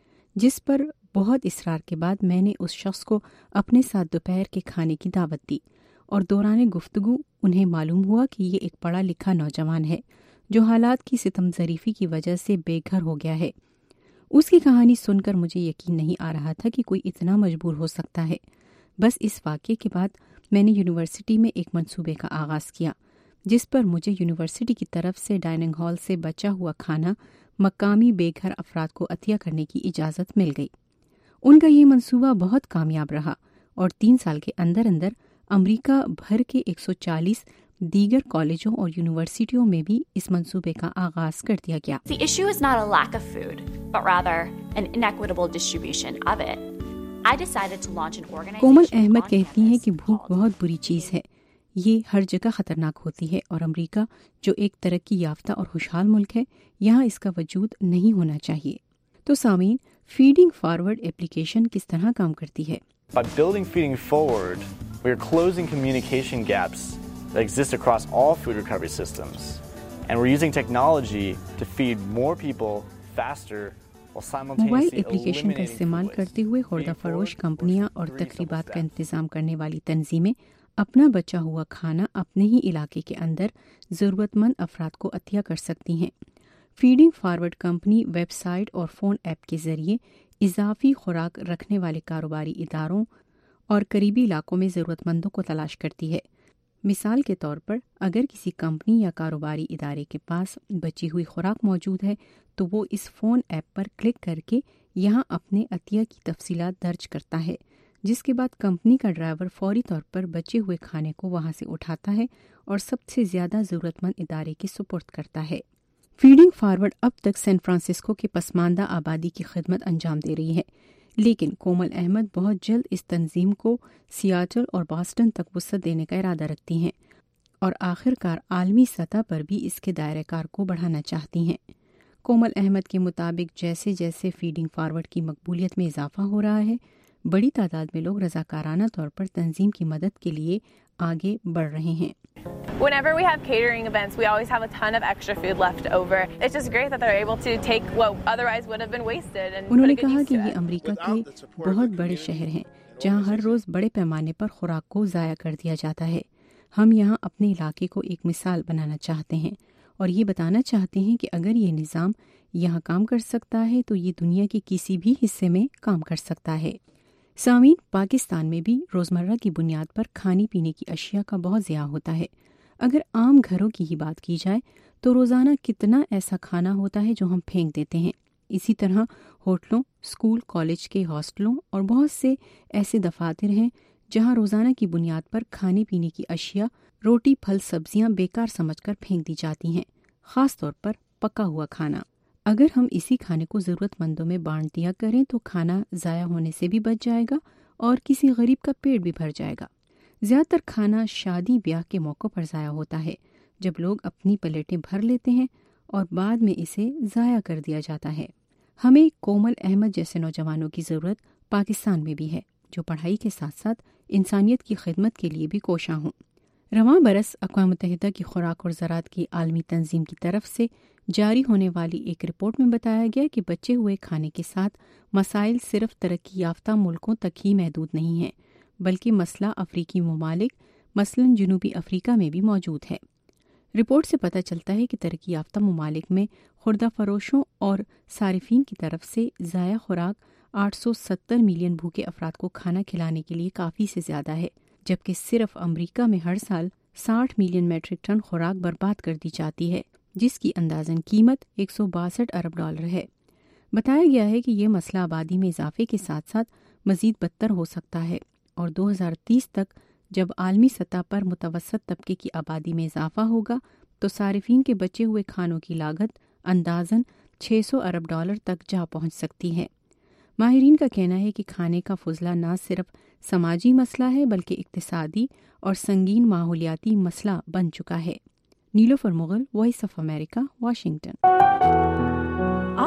جس پر بہت اصرار کے بعد میں نے اس شخص کو اپنے ساتھ دوپہر کے کھانے کی دعوت دی اور دوران گفتگو انہیں معلوم ہوا کہ یہ ایک پڑھا لکھا نوجوان ہے جو حالات کی ستم ظریفی کی وجہ سے بے گھر ہو گیا ہے۔ اس کی کہانی سن کر مجھے یقین نہیں آ رہا تھا کہ کوئی اتنا مجبور ہو سکتا ہے۔ بس اس واقعے کے بعد میں نے یونیورسٹی میں ایک منصوبے کا آغاز کیا جس پر مجھے یونیورسٹی کی طرف سے ڈائننگ ہال سے بچا ہوا کھانا مقامی بے گھر افراد کو عطیہ کرنے کی اجازت مل گئی۔ ان کا یہ منصوبہ بہت کامیاب رہا اور تین سال کے اندر اندر امریکہ بھر کے ایک سو چالیس دیگر کالجوں اور یونیورسٹیوں میں بھی اس منصوبے کا آغاز کر دیا گیا۔ The issue is not a lack of food, but rather an inequitable distribution of it. I decided to launch an organization. کومل احمد کہتی ہیں کہ بھوک بہت بری چیز ہے، یہ ہر جگہ خطرناک ہوتی ہے اور امریکہ جو ایک ترقی یافتہ اور خوشحال ملک ہے یہاں اس کا وجود نہیں ہونا چاہیے۔ تو سامعین، فیڈنگ فارورڈ ایپلیکیشن کس طرح کام کرتی ہے؟ By building Feeding Forward, we are closing communication gaps that exist across all food recovery systems. And we're using technology to feed more people faster while simultaneously mobile application کا استعمال کرتے ہوئے خوردہ فروش کمپنیاں اور تقریبات کا انتظام کرنے والی تنظیمیں اپنا بچا ہوا کھانا اپنے ہی علاقے کے اندر ضرورت مند افراد کو عطیہ کر سکتی ہیں۔ Feeding Forward company website اور فون ایپ کے ذریعے اضافی خوراک رکھنے والے کاروباری اداروں اور قریبی علاقوں میں ضرورت مندوں کو تلاش کرتی ہے۔ مثال کے طور پر اگر کسی کمپنی یا کاروباری ادارے کے پاس بچی ہوئی خوراک موجود ہے تو وہ اس فون ایپ پر کلک کر کے یہاں اپنے عطیہ کی تفصیلات درج کرتا ہے، جس کے بعد کمپنی کا ڈرائیور فوری طور پر بچے ہوئے کھانے کو وہاں سے اٹھاتا ہے اور سب سے زیادہ ضرورت مند ادارے کے سپرد کرتا ہے۔ فیڈنگ فارورڈ اب تک سین فرانسسکو کے پسماندہ آبادی کی خدمت انجام دے رہی ہے، لیکن کومل احمد بہت جلد اس تنظیم کو سیاٹل اور باسٹن تک وسعت دینے کا ارادہ رکھتی ہیں اور آخر کار عالمی سطح پر بھی اس کے دائرہ کار کو بڑھانا چاہتی ہیں۔ کومل احمد کے مطابق جیسے جیسے فیڈنگ فارورڈ کی مقبولیت میں اضافہ ہو رہا ہے، بڑی تعداد میں لوگ رضاکارانہ طور پر تنظیم کی مدد کے لیے آگے بڑھ رہے ہیں۔ Whenever we have catering events, we always have a ton of extra food left over. It's just great that they're able to take what otherwise would have been wasted and انہوں نے put a good کہا use کہ to it. یہ امریکہ کے بہت بڑے شہر ہیں جہاں ہر روز بڑے پیمانے پر خوراک کو ضائع کر دیا جاتا ہے۔ ہم یہاں اپنے علاقے کو ایک مثال بنانا چاہتے ہیں اور یہ بتانا چاہتے ہیں کہ اگر یہ نظام یہاں کام کر سکتا ہے تو یہ دنیا کے کسی بھی حصے میں کام کر سکتا ہے۔ سامعین، پاکستان میں بھی روزمرہ کی بنیاد پر کھانے پینے کی اشیاء کا بہت ضیاع ہوتا ہے۔ اگر عام گھروں کی ہی بات کی جائے تو روزانہ کتنا ایسا کھانا ہوتا ہے جو ہم پھینک دیتے ہیں۔ اسی طرح ہوٹلوں، اسکول، کالج کے ہاسٹلوں اور بہت سے ایسے دفاتر ہیں جہاں روزانہ کی بنیاد پر کھانے پینے کی اشیاء، روٹی، پھل، سبزیاں بیکار سمجھ کر پھینک دی جاتی ہیں، خاص طور پر پکا ہوا کھانا۔ اگر ہم اسی کھانے کو ضرورت مندوں میں بانٹ دیا کریں تو کھانا ضائع ہونے سے بھی بچ جائے گا اور کسی غریب کا پیٹ بھی بھر جائے گا۔ زیادہ تر کھانا شادی بیاہ کے موقع پر ضائع ہوتا ہے جب لوگ اپنی پلیٹیں بھر لیتے ہیں اور بعد میں اسے ضائع کر دیا جاتا ہے۔ ہمیں کومل احمد جیسے نوجوانوں کی ضرورت پاکستان میں بھی ہے جو پڑھائی کے ساتھ ساتھ انسانیت کی خدمت کے لیے بھی کوشاں ہوں۔ رواں برس اقوام متحدہ کی خوراک اور زراعت کی عالمی تنظیم کی طرف سے جاری ہونے والی ایک رپورٹ میں بتایا گیا کہ بچے ہوئے کھانے کے ساتھ مسائل صرف ترقی یافتہ ملکوں تک ہی محدود نہیں ہیں بلکہ مسئلہ افریقی ممالک مثلاً جنوبی افریقہ میں بھی موجود ہے۔ رپورٹ سے پتہ چلتا ہے کہ ترقی یافتہ ممالک میں خوردہ فروشوں اور صارفین کی طرف سے ضائع خوراک آٹھ سو ستر ملین بھوکے افراد کو کھانا کھلانے کے لیے کافی سے زیادہ ہے، جبکہ صرف امریکہ میں ہر سال ساٹھ ملین میٹرک ٹن خوراک برباد کر دی جاتی ہے، جس کی اندازاً قیمت ایک سو باسٹھ ارب ڈالر ہے۔ بتایا گیا ہے کہ یہ مسئلہ آبادی میں اضافے کے ساتھ ساتھ مزید بدتر ہو سکتا ہے اور دو ہزار تیس تک جب عالمی سطح پر متوسط طبقے کی آبادی میں اضافہ ہوگا تو صارفین کے بچے ہوئے کھانوں کی لاگت اندازاً چھ سو ارب ڈالر تک جا پہنچ سکتی ہے۔ ماہرین کا کہنا ہے کہ کھانے کا فضلہ نہ صرف سماجی مسئلہ ہے بلکہ اقتصادی اور سنگین ماحولیاتی مسئلہ بن چکا ہے۔ Nilofar Mughal, Voice of America, Washington.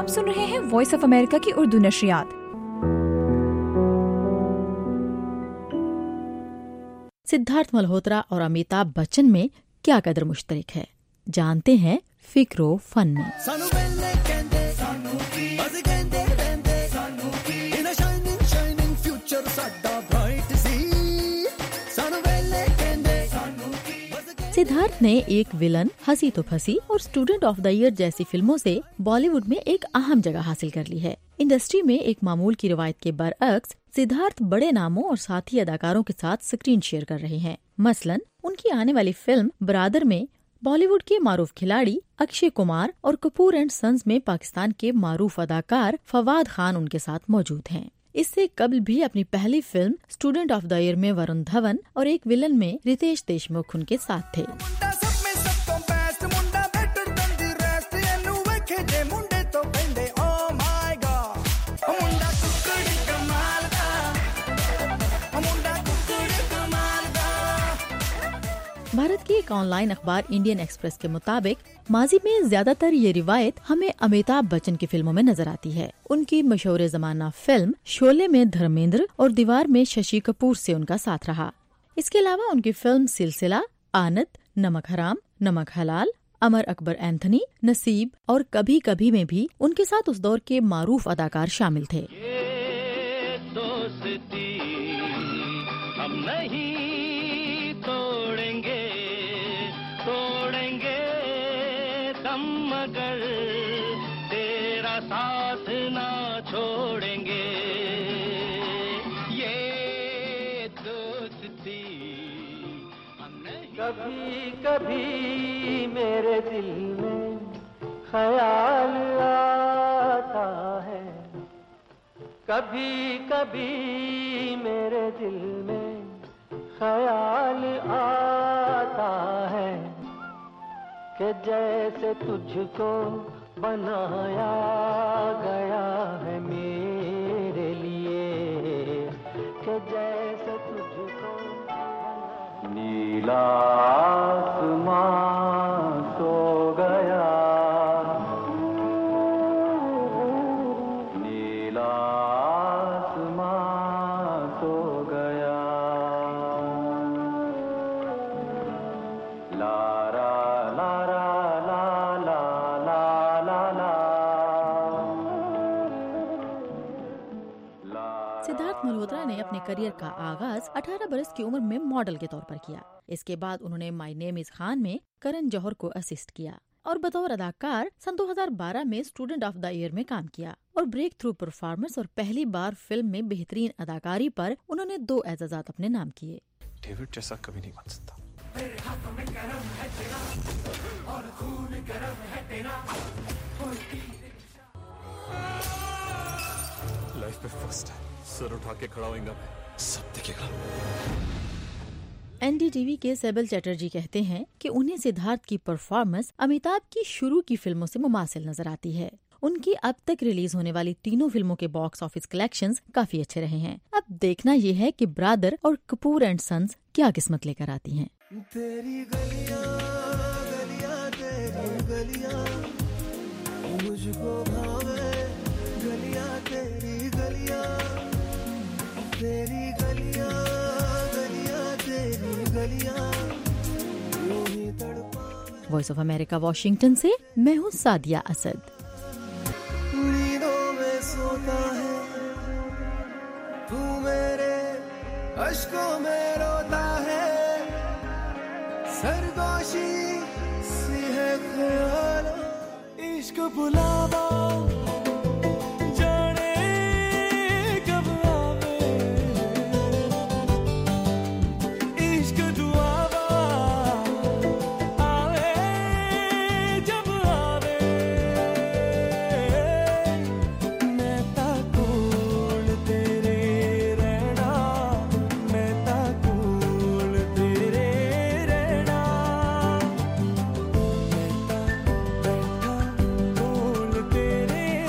आप सुन रहे हैं वॉइस ऑफ अमेरिका की उर्दू नशरियात। सिद्धार्थ मल्होत्रा और अमिताभ बच्चन में क्या कदर मुश्तरक है, जानते हैं फिक्रो फन में। सिद्धार्थ ने एक विलन, हंसी तो फंसी और स्टूडेंट ऑफ द ईयर जैसी फिल्मों से बॉलीवुड में एक अहम जगह हासिल कर ली है। इंडस्ट्री में एक मामूल की रिवायत के बरअक्स सिद्धार्थ बड़े नामों और साथी अदाकारों के साथ स्क्रीन शेयर कर रहे हैं। मसलन उनकी आने वाली फिल्म ब्रादर में बॉलीवुड के मारूफ खिलाड़ी अक्षय कुमार और कपूर एंड सन्स में पाकिस्तान के मारूफ अदाकार फवाद खान उनके साथ मौजूद हैं। इससे कबल भी अपनी पहली film Student of the Year में वरुण धवन और एक विलन में रितेश देशमुख उनके साथ थे। भारत की एक ऑनलाइन अखबार इंडियन एक्सप्रेस के मुताबिक माजी में ज्यादातर ये रिवायत हमें अमिताभ बच्चन की फिल्मों में नजर आती है। उनकी मशहूर जमाना फिल्म शोले में धर्मेंद्र और दीवार में शशि कपूर से उनका साथ रहा। इसके अलावा उनकी फिल्म सिलसिला, आनत, नमक हराम, नमक हलाल, अमर अकबर एंथनी, नसीब और कभी कभी में भी उनके साथ उस दौर के मारूफ अदाकार शामिल थे। ये दोस्ती हम नहीं तोड़ेंगे, तोड़ेंगे दम मगर तेरा साथ ना छोड़ेंगे। ये दोस्ती हम नहीं। कभी कभी मेरे दिल में ख्याल आता है, कभी कभी मेरे दिल में ख्याल आता है कि जैसे तुझको बनाया गया है मेरे लिए, कि जैसे तुझको नीला आसमां सो गया, नीला आसमां सो गया। सिद्धार्थ मल्होत्रा ने अपने करियर का आगाज अठारह बरस की उम्र में मॉडल के तौर पर किया। इसके बाद उन्होंने माय नेम इज खान में करण जौहर को असिस्ट किया और बतौर अदाकार सन दो हज़ार बारह में स्टूडेंट ऑफ द ईयर में काम किया और ब्रेक थ्रू परफॉर्मेंस और पहली बार फिल्म में बेहतरीन अदाकारी पर उन्होंne दो एजाज़ात अपने नाम किए। डेविड जैसा कभी नहीं बन सकता। लाइफ में फर्स्ट है, सर उठा के खड़ा होऊंगा मैं, सब दिखेगा। एनडीटीवी के सेबल चैटर्जी कहते हैं कि उन्हें सिद्धार्थ की परफॉर्मेंस अमिताभ की शुरू की फिल्मों से मुमासिल नजर आती है। उनकी अब तक रिलीज होने वाली तीनों फिल्मों के बॉक्स ऑफिस कलेक्शंस काफी अच्छे रहे हैं। अब देखना ये है कि ब्रादर और कपूर एंड सन्स क्या किस्मत लेकर आती हैं। तेरी गलियां, गलियां, तेरी गलियां, मुझको भावे गलियां, तेरी गलियां, तेरी गलियां, गलियां, तेरी गलियां, यूं ही तड़पा। वॉइस ऑफ अमेरिका वाशिंगटन से मैं हूँ सादिया असद। नींदों में सोता है तू, मेरे अश्कों में रोता है, सरगोशी सी है ख्याल, इश्क बुलावा जाने कब आवे, इश्क दुआवा आवे जब आवे, मैं ताकोल तेरे रहना, मैं ताकोल तेरे रहना, मैं ता बैठा कोल तेरे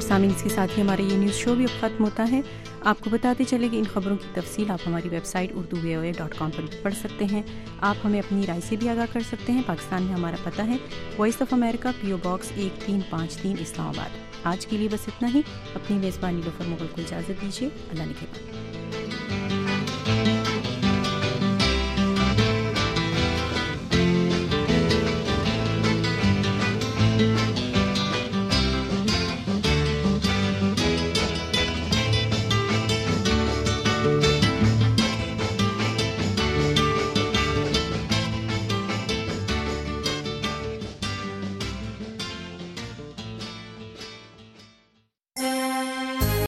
سامعین اس کے ساتھ ہی ہمارا یہ نیوز شو بھی اب ختم ہوتا ہے. آپ کو بتاتے چلے کہ ان خبروں کی تفصیل آپ ہماری website Urdu V O A dot com پر بھی پڑھ سکتے ہیں. آپ ہمیں اپنی رائے سے بھی آگاہ کر سکتے ہیں. پاکستان میں ہمارا پتہ ہے Voice of America, P O box ایک تین پانچ تین اسلام آباد. آج کے لیے بس اتنا ہی. اپنی میزبانی لوفر مغل کو اجازت دیجیے. اللہ نگہبان.